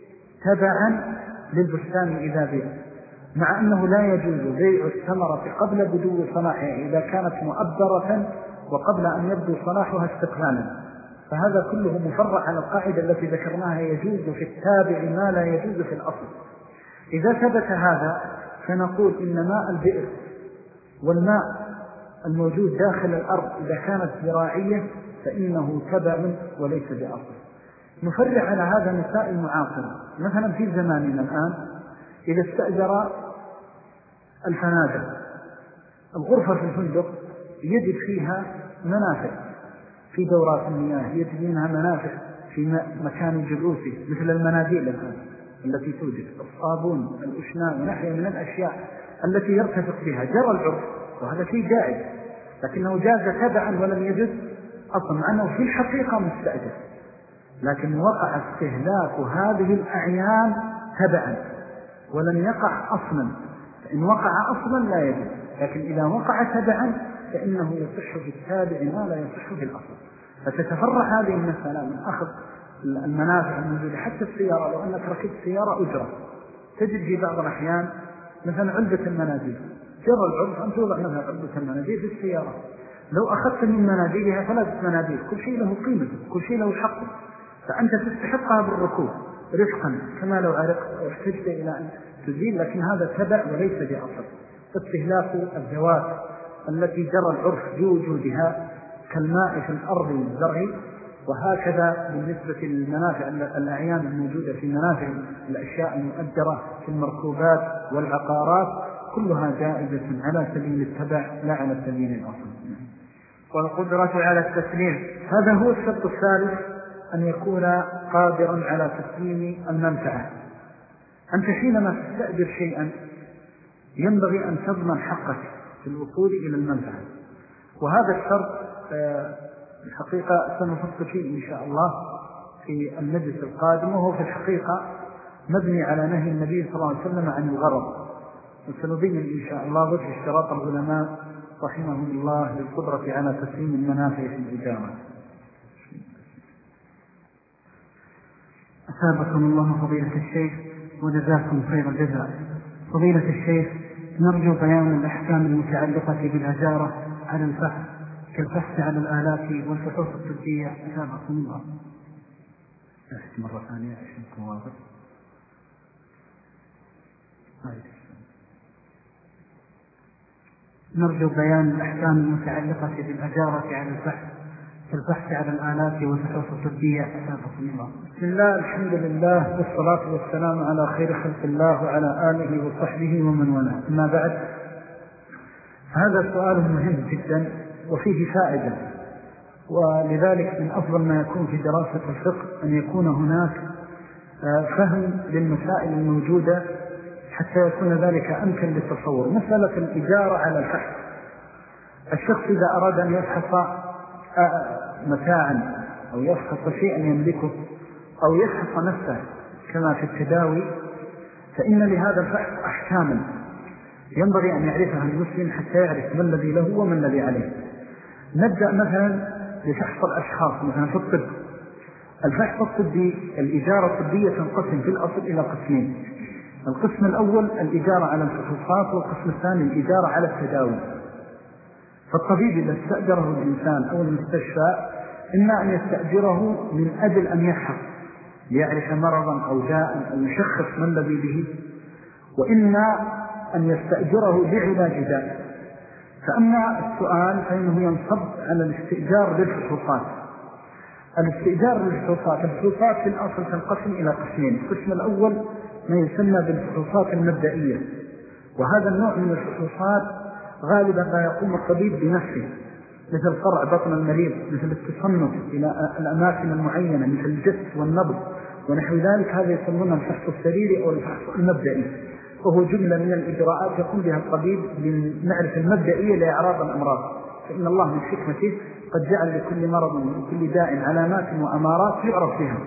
تبعا للبستان إذا بيع، مع أنه لا يجوز بيع الثمرة قبل بدو صلاحها إذا كانت مؤبرة وقبل أن يبدو صلاحها استقلالا. فهذا كله مفرع على القاعدة التي ذكرناها: يجوز في التابع ما لا يجوز في الأصل. إذا ثبت هذا فنقول إن ماء البئر والماء الموجود داخل الأرض إذا كانت زراعية فإنه تبع وليس بأصل. نفرع على هذا مسائل معاصرة. مثلا في زماننا الآن إذا استأجر الفنادق الغرفة في الفندق يجد فيها منافع في دورات المياه، يجد منها منافع في مكان الجلوس مثل المناديل الآن التي توجد، الصابون، الأشناء ونحيا من الأشياء التي يرتفق بها. جرى العرف وهذا شيء جائز، لكنه جاز تبعا ولم يجد أصلا، مع أنه في الحقيقة مستأجر، لكن وقع استهلاك هذه الأعيان تبعا ولم يقع أصلا. فإن وقع أصلا لا يجوز، لكن إذا وقع تبعا فإنه يصح في التابع ما لا يصح في الأصل. فتتفرع هذه المسألة من أخذ المنافع الموجودة. حتى السيارة، لو أنك ركبت سيارة أجرة تجد في بعض الأحيان مثلا علبة المناديل، جرى العرف أن توضع مثلا علبة المناديل في السيارة، لو أخذت من مناديلها 3 مناديل كل شيء له قيمة، كل شيء له حق، فأنت تستحقها بالركوب رفقا كما لو عرقت أو احتجت إلى أن تزيل، لكن هذا تبع وليس بأصل. استهلاك الذوات التي جرى العرف بوجودها كالماء في الأرض الزرعي، وهكذا بالنسبة للمنافع الأعيان الموجودة في منافع الأشياء المؤجرة في المركوبات والعقارات كلها جائزة على سبيل التبع لا على سبيل الأصل. والقدرة على التسليم، هذا هو الشرط الثالث، أن يكون قادرا على تسليم المنفعة. أنت حينما تستأجر شيئا ينبغي أن تضمن حقك في الوصول إلى المنفعة، وهذا الشرط الحقيقة سنفصل فيه إن شاء الله في المجلس القادم، وهو في الحقيقة مبني على نهي النبي صلى الله عليه وسلم عن الغرض. وسنبين إن شاء الله وجه اشتراط العلماء رحمهم الله للقدرة على تسليم المنافع في الإجارة. أثابكم الله فضيلة الشيخ وجزاكم خير الجزاء. فضيلة الشيخ، نرجو بيان الأحكام المتعلقة بالأجارة على الفحص كالفحص على الآلات والفحوص الطبية. أثابكم الله. مرة ثانية عشان تكون واضح. نرجو بيان الأحكام المتعلقة بالأجارة على الفحص كالفحص على الآلات والفحوص الطبية. أثابكم الله. بسم الله، الحمد لله، والصلاة والسلام على خير خلق الله وعلى آله وصحبه ومن والاه. أما بعد، هذا سؤال مهم جدا وفيه فائدة، ولذلك من أفضل ما يكون في دراسة الفقه أن يكون هناك فهم للمسائل الموجودة حتى يكون ذلك أمكن للتصور. مسألة الإجارة على الفحص، الشخص إذا أراد أن يفحص متاعا أو يفحص شيئا يملكه أو يفحص نفسه كما في التداوي، فإن لهذا الفحص أحكاما ينبغي أن يعرفها المسلم حتى يعرف ما الذي له وما الذي عليه. نبدأ مثلا بفحص الأشخاص. مثلا في الطب، الفحص الطبي، الإجارة الطبية تنقسم في الأصل إلى قسمين. القسم الأول الإجارة على الفحوصات، والقسم الثاني الإجارة على التداوي. فالطبيب إذا استأجره الإنسان أو المستشفى إما أن يستأجره من أجل أن يفحص ليعرف مرضا أو داء أو يشخص ما الذي به، وإما أن يستأجره لعلاج داء. فأما السؤال فإنه ينصب على الاستئجار للفحوصات. الاستئجار للفحوصات، الفحوصات في الأصل تنقسم إلى قسمين. القسم الأول ما يسمى بالفحوصات المبدئية، وهذا النوع من الفحوصات غالبا لا يقوم الطبيب بنفسه، مثل قرع بطن المريض، مثل التصنف إلى الأماكن المعينة، مثل الجس والنبض ونحو ذلك. هذا يسمونه الفحص السريري أو الفحص المبدئي، وهو جملة من الإجراءات يقوم بها الطبيب للمعرفة المبدئية لأعراض الأمراض. فإن الله من حكمته قد جعل لكل مرض وكل داء علامات وأمارات يعرف بها.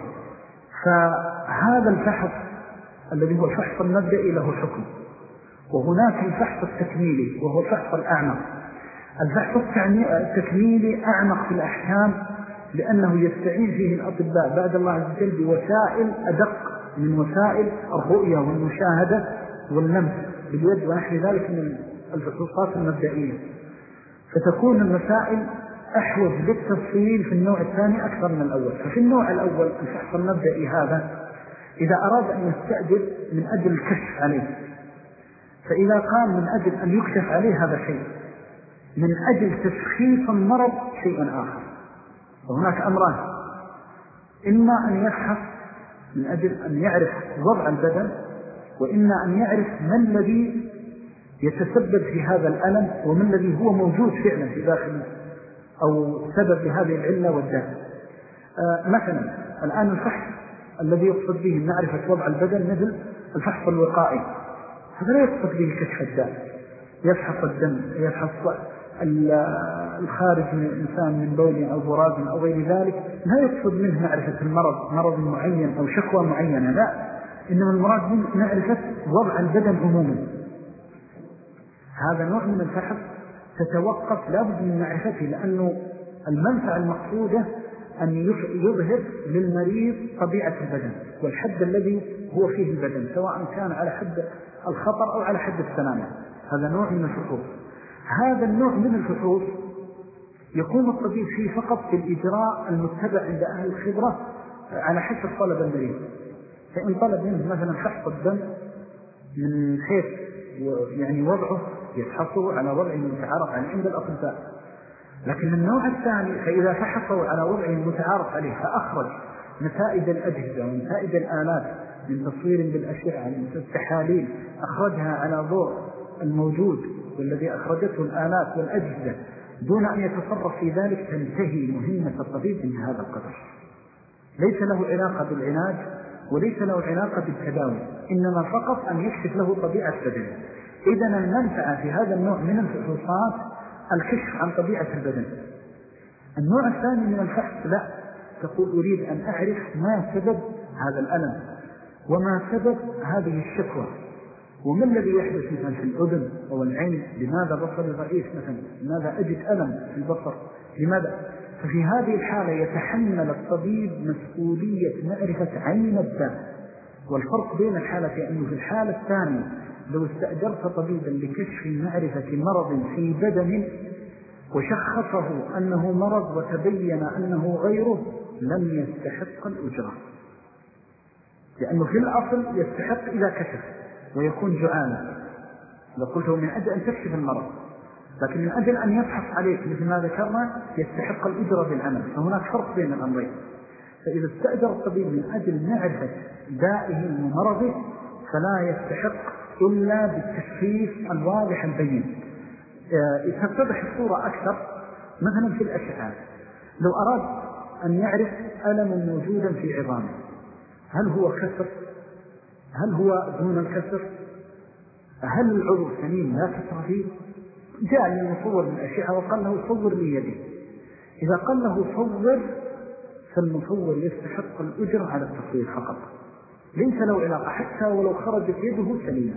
فهذا الفحص الذي هو الفحص المبدئي له حكم. وهناك الفحص التكميلي وهو الفحص الأعمق. الفحص التكميلي أعمق في الأحكام، لأنه يستعين فيه الأطباء بعد الله عز وجل بوسائل أدق من وسائل الرؤية والمشاهدة واللمس باليد ونحو ذلك من الفحوصات المبدئية. فتكون المسائل أحوج للتفصيل في النوع الثاني أكثر من الأول. ففي النوع الأول الفحص المبدئي هذا إذا أراد أن يستأجر من أجل الكشف عليه، فإذا قام من أجل أن يكشف عليه هذا شيء، من أجل تشخيص المرض شيء آخر. وهناك أمران: إما أن يفحص من أجل أن يعرف وضع البدن، وإما أن يعرف ما الذي يتسبب في هذا الألم وما الذي هو موجود فعلا في داخله أو سبب لهذه العلة والداء. مثلا الآن الفحص الذي يقصد به معرفة وضع البدن مثل الفحص الوقائي، هذا لا يقصد به كشف الداء. يفحص الدم، يفحص الخارج من الإنسان من بول أو براز أو غير ذلك، لا يقصد منه معرفة المرض، مرض معين أو شكوى معينة، لا، إنما المراد منه معرفة وضع البدن عموما. هذا نوع من الفحص تتوقف لابد من معرفته، لأنه المنفعة المقصودة أن يظهر للمريض طبيعة البدن والحد الذي هو فيه البدن، سواء كان على حد الخطر أو على حد السلامة. هذا نوع من الفحوص. هذا النوع من الفحوص يقوم الطبيب فيه فقط بالإجراء المتبع عند أهل الخبرة على حسب طلب المريض. فإن طلب منه مثلا فحص الدم من حيث يعني وضعه يفحصه على وضع متعارف عليه عند الأطباء. لكن النوع الثاني فإذا فحصه على وضع متعارف عليه فأخرج نتائج الأجهزة ونتائج الآلات من تصوير بالأشعة من التحاليل أخرجها على ضوء الموجود والذي أخرجته الآلات والأجهزة دون أن يتصرف في ذلك، تنتهي مهمة الطبيب من هذا القدر. ليس له علاقة بالعلاج وليس له علاقة بالتداوي، إنما فقط أن يكشف له طبيعة بدنه. إذن المنفعة في هذا النوع من الفحوصات الكشف عن طبيعة البدن. النوع الثاني من الفحص لا، تقول أريد أن أعرف ما سبب هذا الألم وما سبب هذه الشكوى، وما الذي يحدث مثلا في الأذن أو العين، لماذا بصري ضعيف مثلا، لماذا أجد ألم في البصر، لماذا. ففي هذه الحالة يتحمل الطبيب مسؤولية معرفة عين الداء. والفرق بين الحالة أنه في الحالة الثانية لو استأجرت طبيبا لكشف معرفة مرض في بدن وشخصه أنه مرض وتبين أنه غيره لم يستحق الأجرة، لأنه في الأصل يستحق إذا كشف ويكون جعالا، إذا قلته من أجل أن تكشف المرض، لكن من أجل أن يبحث عليك مثل ما ذكرنا يستحق الأجرة بالعمل. فهناك فرق بين الأمرين. فإذا استأجر الطبيب من أجل معرفة دائه ومرضه فلا يستحق إلا بالتشخيص الواضح البين. تتضح الصورة أكثر مثلا في الأشعة، لو أراد أن يعرف ألم موجودا في عظامه، هل هو كسر، هل هو دون الكسر، هل العضو سليم لا كسر فيه، جاء للمصور من الأشعة وقال له صور لي يدي. إذا قال له صور فالمصور يستحق الأجر على التصوير فقط، ليس له علاقة حتى ولو خرجت يده سليمة.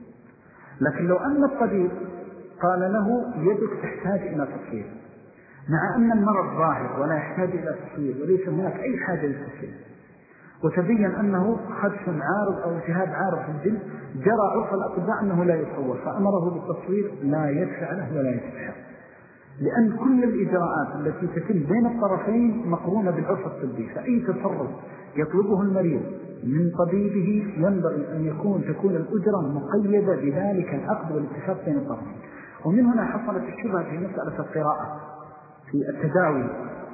لكن لو أن الطبيب قال له يدك تحتاج إلى تصوير، مع أن المرض ظاهر ولا يحتاج إلى تصوير وليس هناك أي حاجة للتصوير، وتبين أنه خدش عارض أو التهاب عارض في الجلد، جرى عرف الأطباء أنه لا يصور فأمره بالتصوير، لا يدفع له ولا يستحق، لأن كل الإجراءات التي تتم بين الطرفين مقرونة بالعرف الطبي. فأي تصرف يطلبه المريض من طبيبه ينبغي أن تكون الأجرة مقيدة بذلك العقد والاتفاق بين الطرفين. ومن هنا حصلت الشبهة في مسألة القراءة في التداوي،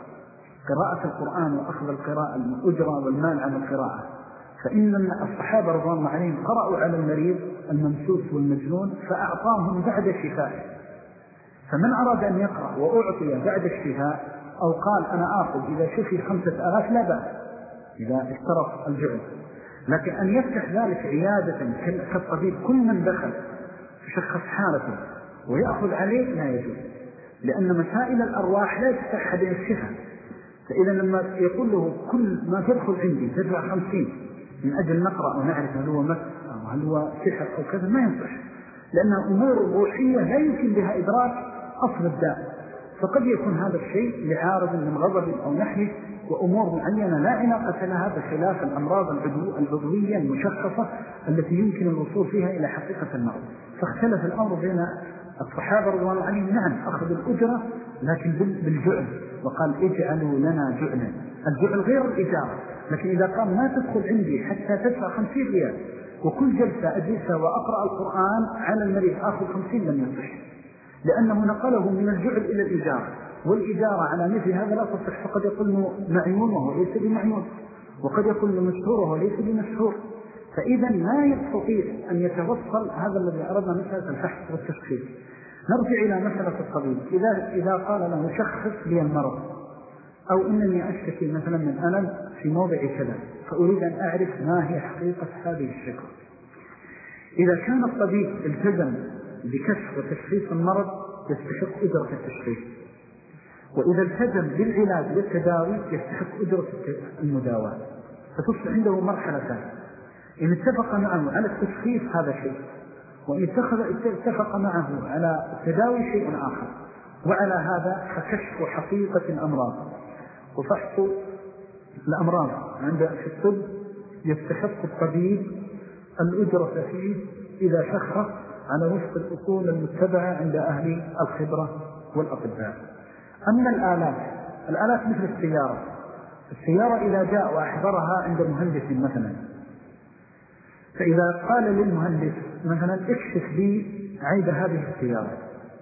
قراءة القرآن وأخذ القراءة الأجرة والمال عن القراءة. فإن الصحابة رضوان الله عليهم قرأوا على المريض الممسوس والمجنون فأعطاهم بعد شفائه، فمن أراد أن يقرأ وأعطي بعد الشفاء أو قال أنا آخذ إذا شفي 5000 لا بأس إذا اشترط الجعل، لكن أن يفتح ذلك عيادة كالطبيب كل من دخل يشخص حالته ويأخذ عليه لا يجوز، لأن مسائل الأرواح لا يفتح بين الشفاء. فإذا لما يقول له كل ما تدخل عندي تدفع 50 من أجل نقرأ ونعرف هل هو مس أو هل هو سحر أو كذا، ما ينصح، لأنها أمور روحية لا يمكن بها إدراك أصل الداء. فقد يكون هذا الشيء لعارض من غضب أو نحيه وأمور معينة لا علاقة لها بخلاف الأمراض العضوية المشخصة التي يمكن الوصول فيها إلى حقيقة المرض. فاختلف الأمر بين الصحابة رضوان الله عليهم، نعم أخذ الأجرة لكن بالجعل، وقال اجعلوا لنا جعلا. الجعل غير الإجارة، لكن إذا قال ما تدخل عندي حتى تدفع 50 ريال وكل جلسة أجلسها وأقرأ القرآن على المريض آخذ 50 لم يصح، لأنه نقله من الجعل إلى الإجارة، والإجارة على مثل هذا لا تصح. فقد يقول معيون وهو ليس بمعيون، وقد يقول مشهور وهو ليس بمشهور. فإذا لا يستطيع أن يتوصل هذا الذي أردنا مسألة الفحص والتشخيص. نرجع إلى مسألة الطبيب، إذا قال له شخص لي المرض أو إنني أشتكي مثلا من ألم في موضع كذا فأريد أن أعرف ما هي حقيقة هذه الشكوى، إذا كان الطبيب التزم بكشف وتشخيص المرض يستحق أجرة التشخيص، وإذا التزم بالعلاج والتداوي يستحق أجرة المداواة. فتصبح عنده مرحلتان، إن اتفق معه على التشخيص هذا شيء، وإن اتفق معه على التداوي شيء آخر. وعلى هذا فكشف حقيقة الأمراض وفحص الأمراض عند في الطب يستحق الطبيب الأجرة فيه إذا شخص على وفق الأصول المتبعة عند أهل الخبرة والأطباء. أما الآلات مثل السيارة إذا جاء وأحضرها عند مهندس مثلا، فإذا قال للمهندس مثلا اكشف لي عيب هذه السيارة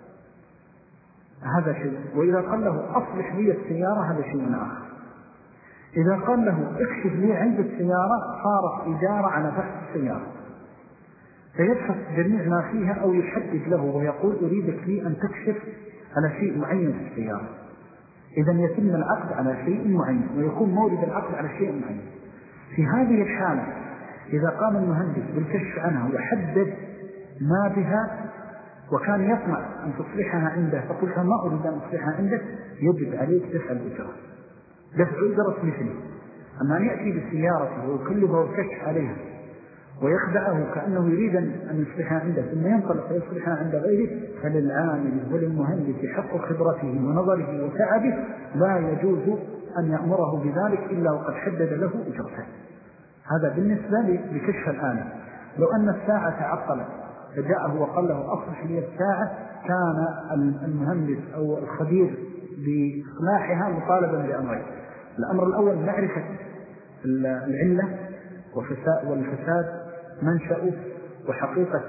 هذا شيء، وإذا قال له أصلح لي السيارة هذا شيء آخر. إذا قال له اكشف لي عيب السيارة صارت إجارة على بحث السيارة، فيبحث جميع ما فيها أو يحدد له ويقول أريدك لي أن تكشف على شيء معين في السيارة. إذا يتم العقد على شيء معين ويكون مورد العقد على شيء معين. في هذه الحالة إذا قام المهندس بالكشف عنها وحدد ما بها وكان يطمع أن تصلحها عنده فقلت ما أريد أن أصلحها عندك، يجب عليك دفع الأجرة، دفع أجرة مثله. أما أن يأتي بالسيارة ويكلفه الكشف عليها ويخدعه كأنه يريد أن يصلحها عنده ثم ينطلق ويصلحها عند غيره، فللعامل وللمهندس حق خبرته ونظره وتعبه لا يجوز أن يأمره بذلك إلا وقد حدد له أجرته. هذا بالنسبة لكشف الآلة. لو أن الساعة تعطلت فجاءه وقال له أصلح لي الساعة، كان المهندس أو الخبير بإصلاحها مطالبا بأمرين: الأمر الأول معرفة العلة والفساد منشأه وحقيقة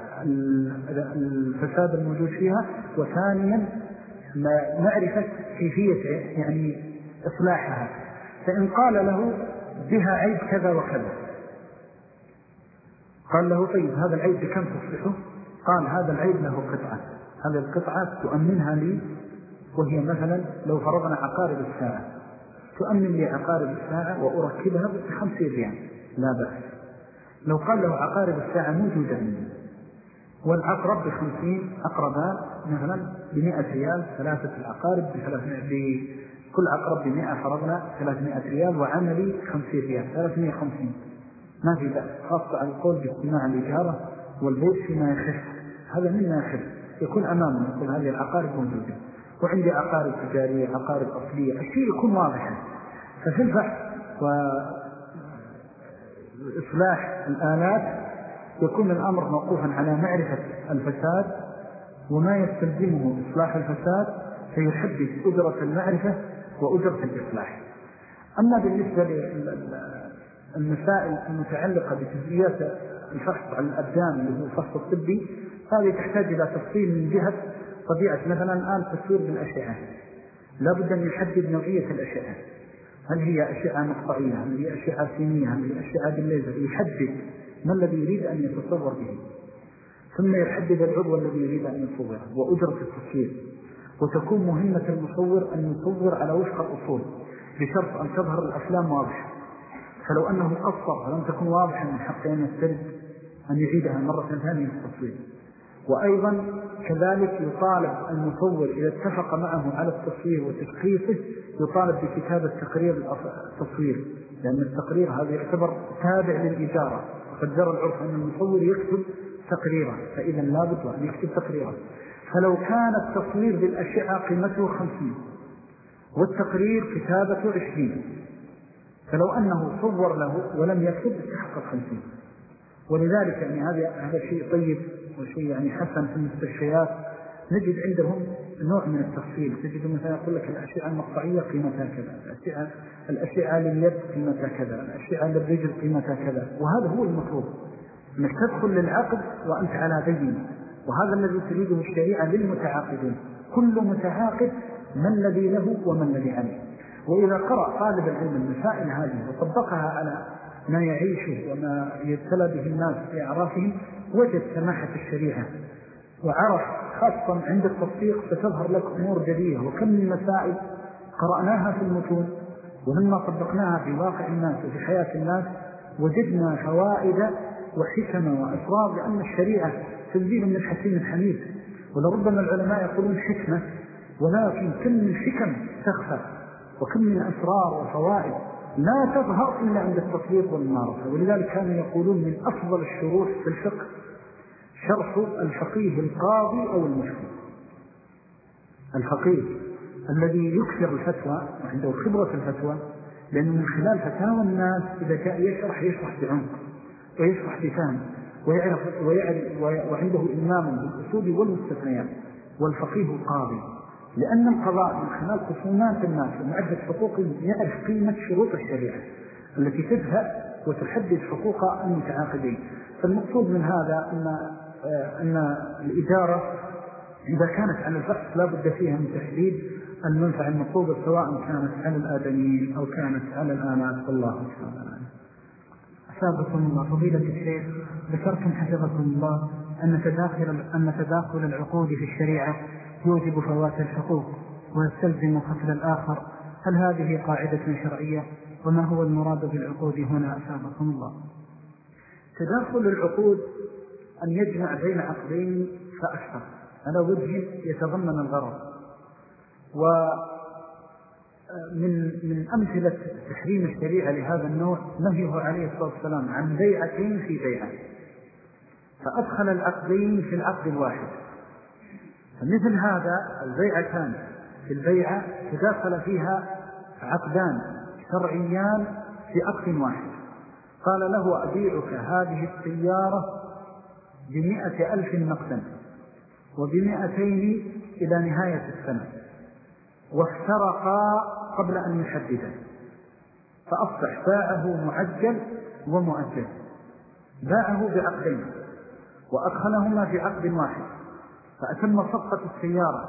الفساد الموجود فيها، وثانيا معرفة كيفية يعني إصلاحها. فإن قال له بها عيب كذا وكذا، قال له طيب هذا العيب بكم تصلحه؟ قال هذا العيب له قطعة، هذه القطعة تؤمنها لي، وهي مثلا لو فرضنا عقارب الساعة، تؤمن لي عقارب الساعة وأركبها ب50 ريال لا بأس. لو قال له عقارب الساعة موجودة مني والعقرب ب50، أقربان مثلا ب100 ريال، 3 العقارب بكل عقرب ب100، فرضنا 300 ريال، وعملي 50 ريال، 350، ما في بأس، خاصة على القول باجتماع الإجارة والبيع فيما يخف، هذا مما يخف يكون أمامنا، يقول هذه العقارب موجودة وعندي عقارب تجارية، عقارب أصلية، الشيء يكون واضحا. ففي البحث وإصلاح الآلات يكون الأمر موقوفا على معرفة الفساد وما يستلزمه إصلاح الفساد، فيحدد أجرة المعرفة وأجرة الإصلاح. أما بالنسبة للمسائل المتعلقة بجزئيات الفحص عن الأبدان اللي هو الفحص الطبي، هذه تحتاج إلى تفصيل من جهة طبيعة مثلا الآن تصوير بالأشعة، لا بد أن يحدد نوعية الأشعة، هل هي أشعة مقطعية، هل هي أشعة سينية، هل هي أشعة بالليزر، يحدد ما الذي يريد أن يتصور به، ثم يحدد العضو الذي يريد أن يصوره وأجرة التصوير. وتكون مهمة المصور أن يصور على وفق الأصول بشرط أن تظهر الأفلام واضحة، فلو أنه قصر ولم تكن واضحة من حق أن يسترد أن يعيدها مرة ثانية في التصوير. وأيضا كذلك يطالب المصور إذا اتفق معه على التصوير وتشخيصه يطالب بكتابة تقرير التصوير، لأن التقرير هذا يعتبر تابع للإجارة، وقد جرى العرف أن المصور يكتب تقريرا، فإذا لا بد أن يكتب تقريرا. فلو كان التصوير بالأشعة قيمته 50 والتقرير كتابته 20، فلو أنه صور له ولم يكتب استحق 50. ولذلك يعني هذا شيء طيب وشيء يعني حسن في المستشفيات، نجد عندهم نوع من التفصيل، تجد مثلا يقول لك الأشعة المقطعية قيمتها كذا، الأشعة لليد قيمتها كذا، الأشعة للرجل قيمتها كذا. وهذا هو المطلوب، أنك تدخل للعقد وأنت على بينة، وهذا الذي تريده الشريعة للمتعاقدين، كل متعاقد ما الذي له وما الذي عليه. وإذا قرأ طالب العلم المسائل هذه وطبقها على ما يعيشه وما يبتلى به الناس في أعرافهم، وجد سماحة الشريعة وعرف خاصة عند التطبيق ستظهر لك أمور جديدة. وكم من مسائل قرأناها في المتون ولما طبقناها في واقع الناس وفي حياة الناس وجدنا فوائد وحكمة وأسرار، لأن الشريعة تنزيل من حكيم حميد. ولربما العلماء يقولون حكمة، ولكن كم من حكم تخفى وكم من أسرار وفوائد لا تظهر إلا عند التطبيق والممارسة. ولذلك كانوا يقولون من أفضل الشروح في الفقه شرح الفقيه القاضي أو المفتي. الفقيه الذي يكثر الفتوى وعنده خبرة في الفتوى، لأنه من خلال فتاوى الناس إذا جاء يشرح بعمق ويشرح بفهم وعنده إمام بالأصول والمستثنيات. والفقيه القاضي لأن القضاء من خلال خصومات الناس ومعرفة حقوقهم يعرف قيمة شروط الشريعة التي تفهم وتحدد حقوق المتعاقدين. فالمقصود من هذا أن الإدارة إذا كانت على الفحص لا بد فيها من تحديد المنفعة المطلوبة، سواء كانت على الآدميين أو كانت على الآلات. والله تعالى أسابقكم الله. فضيلة الشيخ، ذكرتم حفظكم الله أن تداخل العقود في الشريعة يوجب فوات الحقوق ويستلزم قتل الآخر، هل هذه قاعدة شرعية؟ وما هو المراد بالعقود هنا أسابقكم الله؟ تداخل العقود أن يجمع بين عقدين فأكثر على وجه يتضمن الغرض. من أمثلة تحريم الشريعة لهذا النوع نهيه عليه الصلاة والسلام عن بيعتين في بيعة، فأدخل العقدين في العقد الواحد. فمثل هذا البيعتان في البيعة تداخل فيها عقدان شرعيان في عقد واحد. قال له أبيعك هذه السيارة ب100,000 نقدا وب200 إلى نهاية السنة، وافترقا قبل أن يحددا، فأصبح باعه معجل ومؤجل، باعه بعقدين وأدخلهما في عقد واحد، فأتم صفقة السيارة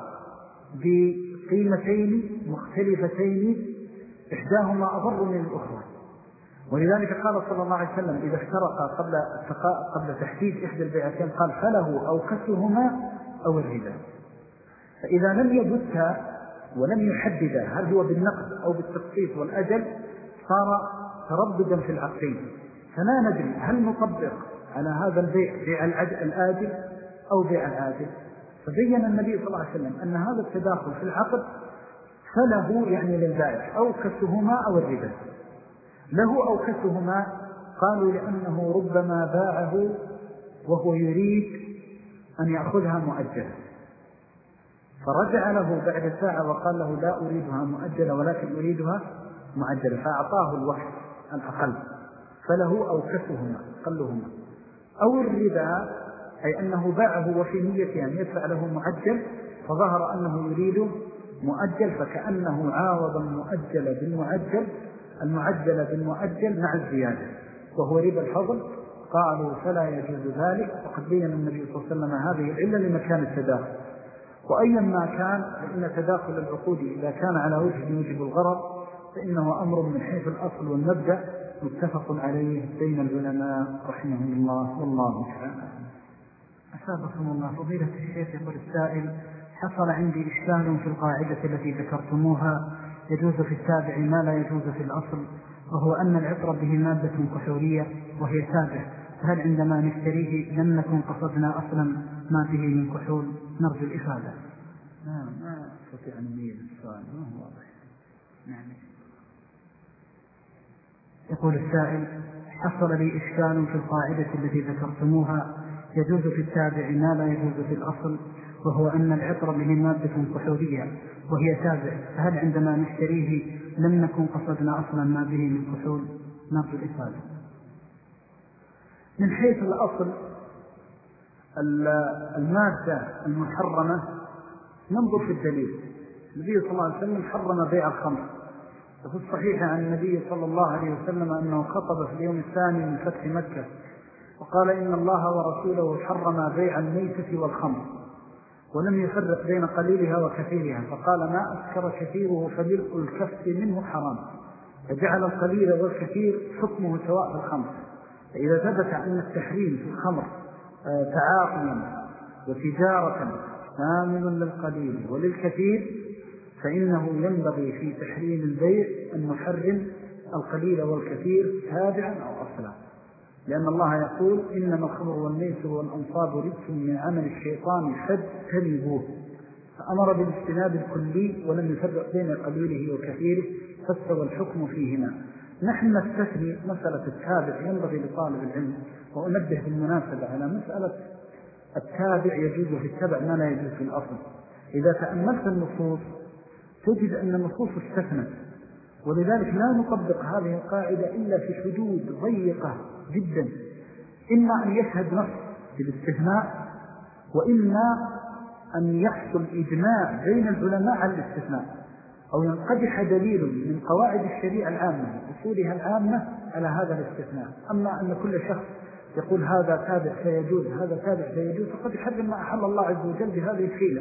بقيمتين مختلفتين إحداهما أضر من الأخرى. ولذلك قال صلى الله عليه وسلم إذا افترقا قبل تحديد إحدى البيعتين قال فله أو كسهما أو الربا. فإذا لم يبتا ولم يحدد هل هو بالنقد أو بالتقسيط والأجل صار ترددا في العقدين، فلا ندري هل نطبق على هذا البيع بيع الآجل أو بيع الآجل. فبين النبي صلى الله عليه وسلم أن هذا التداخل في العقد فله يعني للبائع أو كسهما أو الربا. له أو كسهما قالوا لأنه ربما باعه وهو يريد أن يأخذها مؤجلة، فرجع له بعد ساعة وقال له لا أريدها مؤجلة ولكن أريدها معجلة، فأعطاه الوحد الأقل، فله أو كسهما قلهما. أو الربا أي أنه باعه وفي نية أن يدفع له معجل فظهر أنه يريد مؤجل، فكأنه عاوض المؤجل بالمعجل، المعجل بالمؤجل مع الزيادة، وهو ربا الفضل. قالوا فلا يجوز ذلك، وقد بين النبي صلى الله عليه وسلم هذه العلة لمكان التداخل. وأيا ما كان فإن تداخل العقود إذا كان على وجه يوجب الغرر فإنه أمر من حيث الأصل والمبدأ متفق عليه بين العلماء رحمهم الله، والله تعالى. أسابقكم الله. فضيلة الشيخ يقول السائل: حصل عندي إشكال في القاعدة التي ذكرتموها يجوز في التابع ما لا يجوز في الأصل، وهو أن العطر به مادة كحولية وهي تابع، فهل عندما نشتريه لم نكن قصدنا أصلا ما به من كحول؟ نرجو الإفادة. ما أستطيع أن أميز السؤال، ما هو واضح. يقول السائل: حصل لي إشكال في القاعدة التي ذكرتموها يجوز في التابع ما لا يجوز في الأصل، وهو أن العطر به مادة كحولية وهي تابع، فهل عندما نشتريه لم نكن قصدنا أصلا ما به من كحول؟ نرجو الإفادة. من حيث الأصل المادة المحرمة ننظر في الدليل. النبي صلى الله عليه وسلم حرم بيع الخمر، وفي الصحيح عن النبي صلى الله عليه وسلم أنه خطب في اليوم الثاني من فتح مكة وقال إن الله ورسوله حرم بيع الميتة والخمر ولم يفرق بين قليلها وكثيرها، فقال ما أسكر كثيره فملء الكف منه حرام، فجعل القليل والكثير حكمه سواء في الخمر. فإذا ثبت أن التحريم في الخمر تعاطيا وتجارة شامل للقليل وللكثير، فإنه ينبغي في تحريم البيع أن نحرم القليل والكثير تابعا أو أصلا، لأن الله يقول إنما الخمر والميسر والأنصاب رجس من عمل الشيطان فاجتنبوه، فأمر بالاجتناب الكلي ولم يفرق بين قليله وكثيره، فاستوى الحكم فيهما. نحن نستثني مسألة التابع، ينبغي لطالب العلم وأنبه بالمناسبة على مسألة التابع يجوز في التبع ما لا يجوز في الأصل. إذا تأملت النصوص تجد أن النصوص استثنت، ولذلك لا نطبق هذه القاعدة إلا في حدود ضيقة جدا، إما أن يشهد نص بالاستثناء، وإما أن يحصل إجماع بين العلماء على الاستثناء، أو ينقدح دليل من قواعد الشريعة العامة أصولها العامة على هذا الاستثناء. أما أن كل شخص يقول هذا تابع فيجوز هذا تابع فيجوز فقد يحرم ما أحل الله عز وجل بهذه الحيلة.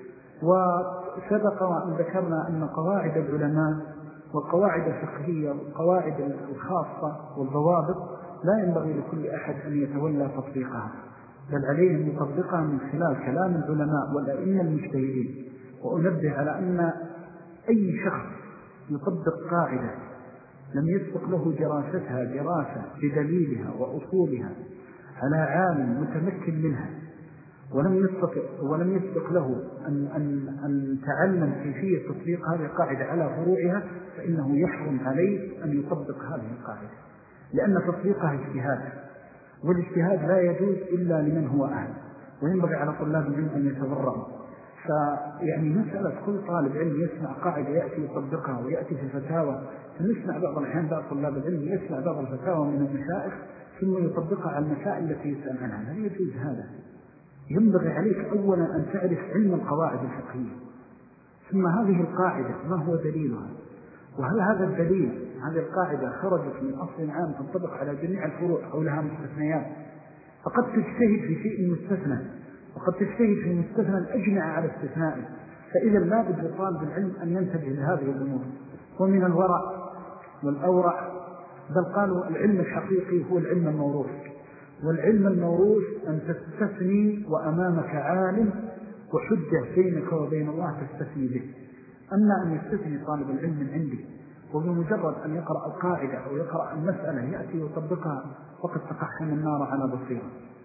وسبق وأن ذكرنا أن قواعد العلماء والقواعد الفقهية والقواعد الخاصة والضوابط لا ينبغي لكل أحد أن يتولى تطبيقها، بل عليه أن يطبقها من خلال كلام العلماء والأئمة المجتهدين. وأنبه على أن أي شخص يطبق قاعدة لم يسبق له دراستها دراسة بدليلها وأصولها على عالم متمكن منها ولم يسبق له أن تعلم كيفية تطبيق هذه القاعدة على فروعها، فإنه يحرم عليه أن يطبق هذه القاعدة، لأن تطبيقها اجتهاد، والاجتهاد لا يجوز إلا لمن هو أهل، وينبغي على طلاب العلم أن يتضرعوا. فيعني مسألة كل طالب علم يسمع قاعدة يأتي يطبقها ويأتي في الفتاوى، فنسمع بعض الأحيان بعض طلاب العلم يسمع بعض الفتاوى من المشائخ ثم يطبقها على المسائل التي يسأل عنها، هل يجوز هذا؟ ينبغي عليك أولا أن تعرف علم القواعد الفقهية، ثم هذه القاعدة ما هو دليلها، وهل هذا الدليل هذه القاعدة خرجت من أصل عام تنطبق على جميع الفروع أو لها مستثنيات. فقد تجتهد في شيء مستثنى، وقد تجتهد في مستثنى الأجمع على استثنائه، فإذا لا بد لطالب العلم أن ينتبه لهذه الأمور. ومن الورع والأورع، بل قالوا العلم الحقيقي هو العلم الموروث، والعلم الموروث أن تستثني وأمامك عالم وحجة بينك وبين الله تستثني به. أما أن يستثني طالب العلم من عندي وبمجرد أن يقرأ القاعدة أو يقرأ المسألة يأتي ويطبقها فقد تقحم النار على بصيرة.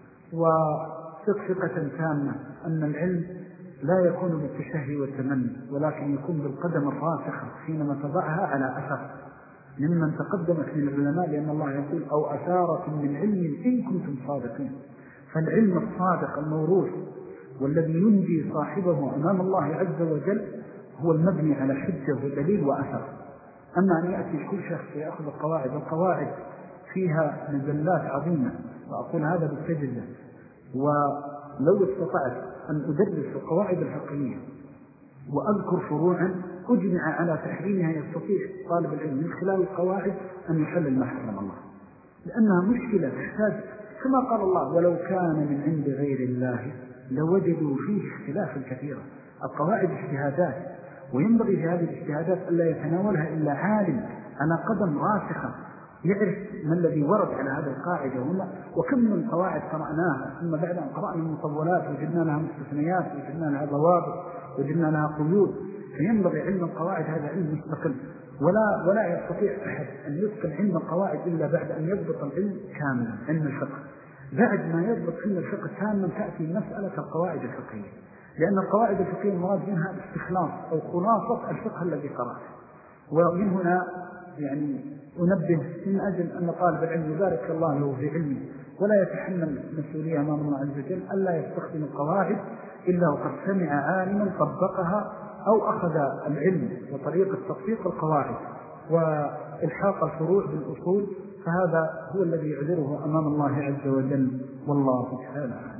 وثقة تامة أن العلم لا يكون بالتشهي والتمني، ولكن يكون بالقدم الراسخة حينما تضعها على أثر ممن تقدمت من العلماء، لأن الله يقول أو أثارة من علم إن كنتم صادقين. فالعلم الصادق الموروث والذي ينجي صاحبه أمام الله عز وجل هو المبني على حجة ودليل وأثر. أما أن يأتي كل شخص يأخذ القواعد فيها مجلات عظيمة، وأقول هذا بالتجربة، ولو استطعت أن أدرس القواعد الفقهية وأذكر فروعا أجمع على تحريمها، يستطيع طالب العلم من خلال القواعد أن يحلل ما حرم الله، لأنها مشكلة تحتاج كما قال الله ولو كان من عند غير الله لوجدوا فيه اختلافا كثيرا. القواعد اجتهادات، وينبغي في هذه الاجتهادات ألا يتناولها إلا عالم على قدم راسخة يعرف ما الذي ورد على هذه القاعدة وكم من قواعد قرأناها، ثم بعد أن قرأنا المطولات وجدنا لها مستثنيات وجدنا لها ضوابط وجدنا لها قيود. فينبغي علم القواعد هذا علم مستقل، ولا يستطيع أحد أن يتقن علم القواعد إلا بعد أن يضبط العلم كاملا، علم الفقه. بعد ما يضبط علم الفقه كاملا تأتي مسألة القواعد الفقهية، لأن القواعد الفقهية المراد منها استخلاص أو خلاصة الفقه الذي قرأه. ومن هنا يعني أنبه من أجل أن طالب العلم يبارك الله له في علمه ولا يتحمل مسؤولية أمام الله عز وجل ألا يستخدم القواعد إلا وقد سمع عالما طبقها أو أخذ العلم وطريقة تطبيق القواعد وإلحاق الفروع بالأصول، فهذا هو الذي يعذره أمام الله عز وجل، والله تعالى عنه.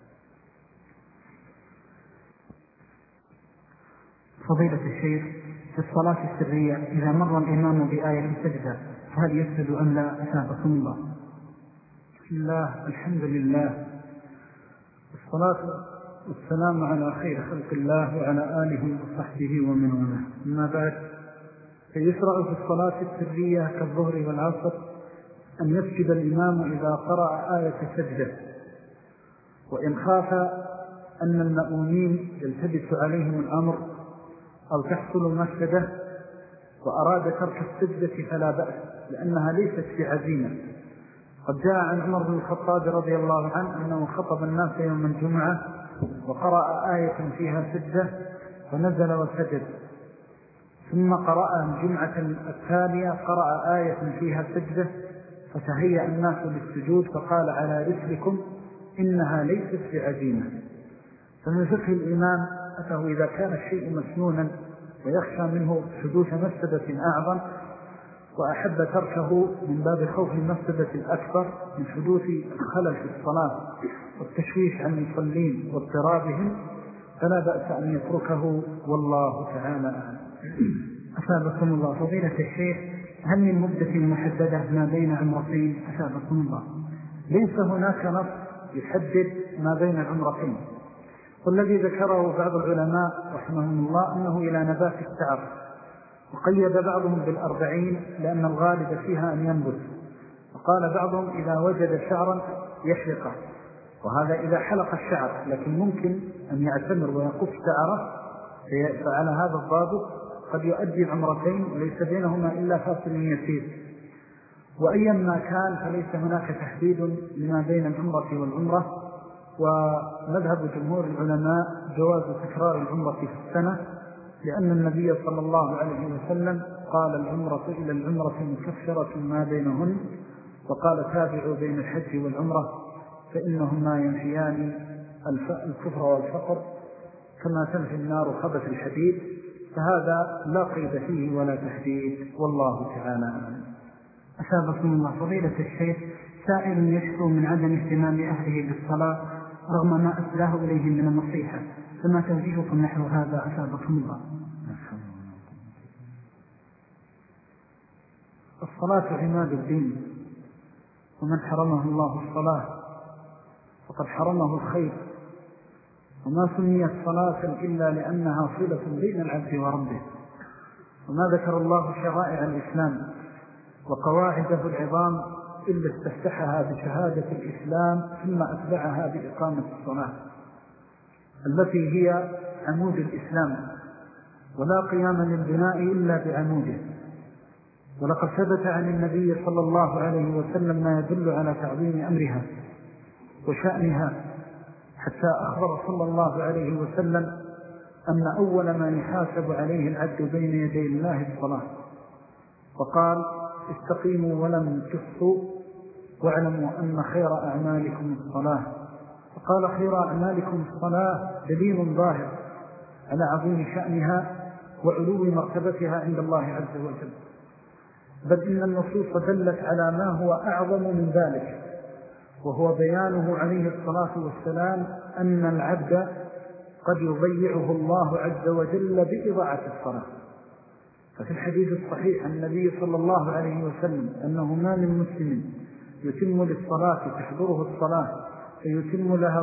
فضيلة الشيخ، في الصلاة السرية إذا مر الإمام بآية سجدة هل يسجد أم لا؟ أثابكم الله. بسم الله، الحمد لله، والصلاة والسلام على خير خلق الله وعلى آله وصحبه ومن والاه. أما بعد، فيشرع في الصلاة السرية كالظهر والعصر أن يسجد الإمام إذا قرأ آية سجدة، وإن خاف أن المأمومين يلتبس عليهم الأمر أو تحصل مفسدة وأراد ترك السجدة فلا بأس، لأنها ليست في عزيمة. قد جاء عن عمر بن الخطاب رضي الله عنه أنه خطب الناس يوم الجمعة وقرأ آية فيها سجدة فنزل وسجد، ثم قرأ الجمعة التالية قرأ آية فيها سجدة فتهيأ الناس للسجود فقال على رسلكم إنها ليست في عزيمة. فمن فقه الإمام أنه إذا كان الشيء مسنونا ويخشى منه حدوث مفسدة أعظم وأحب تركه من باب خوف المفسدة الأكبر من حدوث الخلل في الصلاة والتشويش عن المصلين واضطرابهم، فلا بأس أن يتركه، والله تعالى أعلم. أثابكم الله. فضيلة الشيخ، هل من مدة محددة ما بين عمرتين؟ أثابكم الله. ليس هناك نص يحدد ما بين العمرتين، والذي ذكره بعض العلماء رحمهم الله أنه إلى نبات الشعر، وقيد بعضهم بالأربعين لأن الغالب فيها أن ينبت، وقال بعضهم إذا وجد شعرا يحلقه، وهذا إذا حلق الشعر، لكن ممكن أن يعتمر ويقف شعره، فعلى هذا الضابط قد يؤدي العمرتين وليس بينهما إلا فاصل يسير. وأيا ما كان فليس هناك تحديد لما بين العمرة والعمرة، ومذهب جمهور العلماء جواز تكرار العمرة في السنة، لأن النبي صلى الله عليه وسلم قال العمرة إلى العمرة مكفرة ما بينهن، وقال تابعوا بين الحج والعمرة فإنهما ينفيان الكفر والفقر كما تنفي النار خبث الحديد، فهذا لا قيد فيه ولا تحديد، والله تعالى أعلم. أثابكم الله. فضيلة الشيخ، سائل يشكو من عدم اهتمام أهله بالصلاة رغم ما أسلاه إليهم من النصيحة، فما توجيهكم نحو هذا أثابكم الله؟ الصلاة عماد الدين، ومن حرمه الله الصلاة فقد حرمه الخير، وما سميت صلاة إلا لأنها صلة بين العبد وربه، وما ذكر الله شرائع الإسلام وقواعده العظام إلا استفتحها بشهادة الإسلام ثم أتبعها بإقامة الصلاة التي هي عمود الإسلام، ولا قيام للبناء إلا بعموده. ولقد ثبت عن النبي صلى الله عليه وسلم ما يدل على تعظيم أمرها وشأنها، حتى أخبر صلى الله عليه وسلم أن أول ما يحاسب عليه العبد بين يدي الله الصلاة، وقال استقيموا ولم تخطوا واعلموا أن خير أعمالكم الصلاة. وقال خير أعمالكم الصلاة دليل ظاهر على عظيم شأنها وعلو مرتبتها عند الله عز وجل، بل إن النصوص دلت على ما هو أعظم من ذلك، وهو بيانه عليه الصلاة والسلام أن العبد قد يضيعه الله عز وجل بإضاعة الصلاة. ففي الحديث الصحيح عن النبي صلى الله عليه وسلم أنه ما من مسلم يتم للصلاة تحضره الصلاة فيتم لها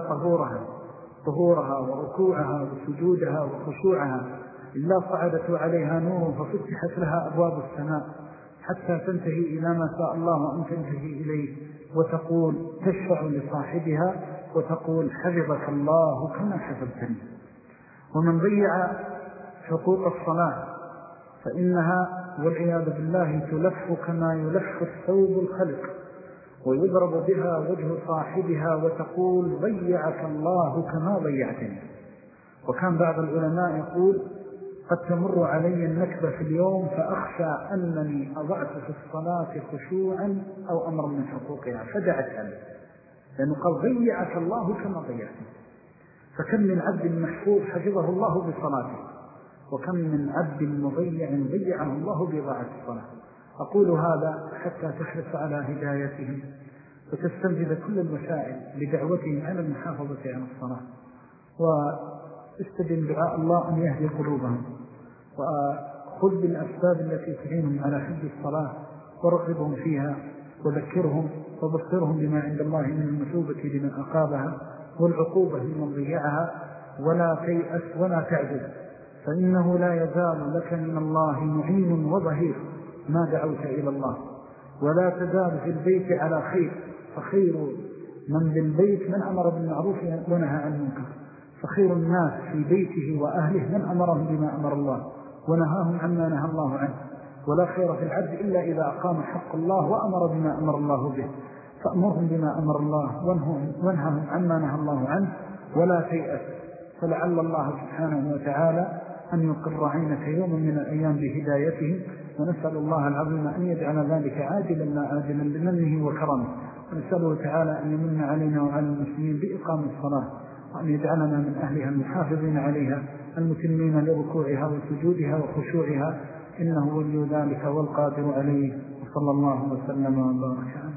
طهورها وركوعها وسجودها وخشوعها إلا صعدت عليها نور ففتحت لها أبواب السماء حتى تنتهي إلى ما شاء الله أن تنتهي إليه، وتقول تشفع لصاحبها وتقول حفظك الله كما حفظتني. ومن ضيع حقوق الصلاة فإنها والعياذ بالله تلف كما يلف الثوب الخلق، ويضرب بها وجه صاحبها وتقول ضيعك الله كما ضيعتني. وكان بعض العلماء يقول قد تمر علي النكبة في اليوم فأخشى أنني أضعت في الصلاة خشوعا أو أمر من حقوقها فدعت عنه، لأنه قال ضيعك الله كما ضيعتني. فكم من عبد محفوظ حفظه الله بصلاته، وكم من عبد مضيع ضيعه الله بضاعة الصلاة. أقول هذا حتى تحرص على هدايتهم وتستنفذ كل الوسائل لدعوتهم على المحافظة على الصلاة، واستجب دعاء الله أن يهدي قلوبهم، وخذ بالأسباب التي تعينهم على حفظ الصلاة ورغبهم فيها، وذكرهم وبصرهم بما عند الله من المثوبة لمن أقابها والعقوبة لمن ضيعها، ولا تيأس ولا تعجز، فإنه لا يزال لك من الله معين وظهير ما دعوت إلى الله. ولا تزال في البيت على خير، فخير من بالبيت من أمر بالمعروف ونهى عن المنكر، فخير الناس في بيته وأهله من أمرهم بما أمر الله ونهاهم عما نهى الله عنه. ولا خير في العبد إلا إذا أقام حق الله وأمر بما أمر الله به، فأمرهم بما أمر الله وانههم عما نهى الله عنه، ولا تيأس. فلعل الله سبحانه وتعالى أن يقر عينك يوم من الأيام بهدايتهم، ونسأل الله العظيم أن يجعل ذلك عاجلا لا آجلا بمنه وكرمه، ونسأله تعالى أن يمن علينا وعلى المسلمين بإقام الصلاة، وأن يجعلنا من أهلها المحافظين عليها المتمين لركوعها وسجودها وخشوعها، إنه ولي ذلك والقادر عليه. وصلى الله وسلم وبارك.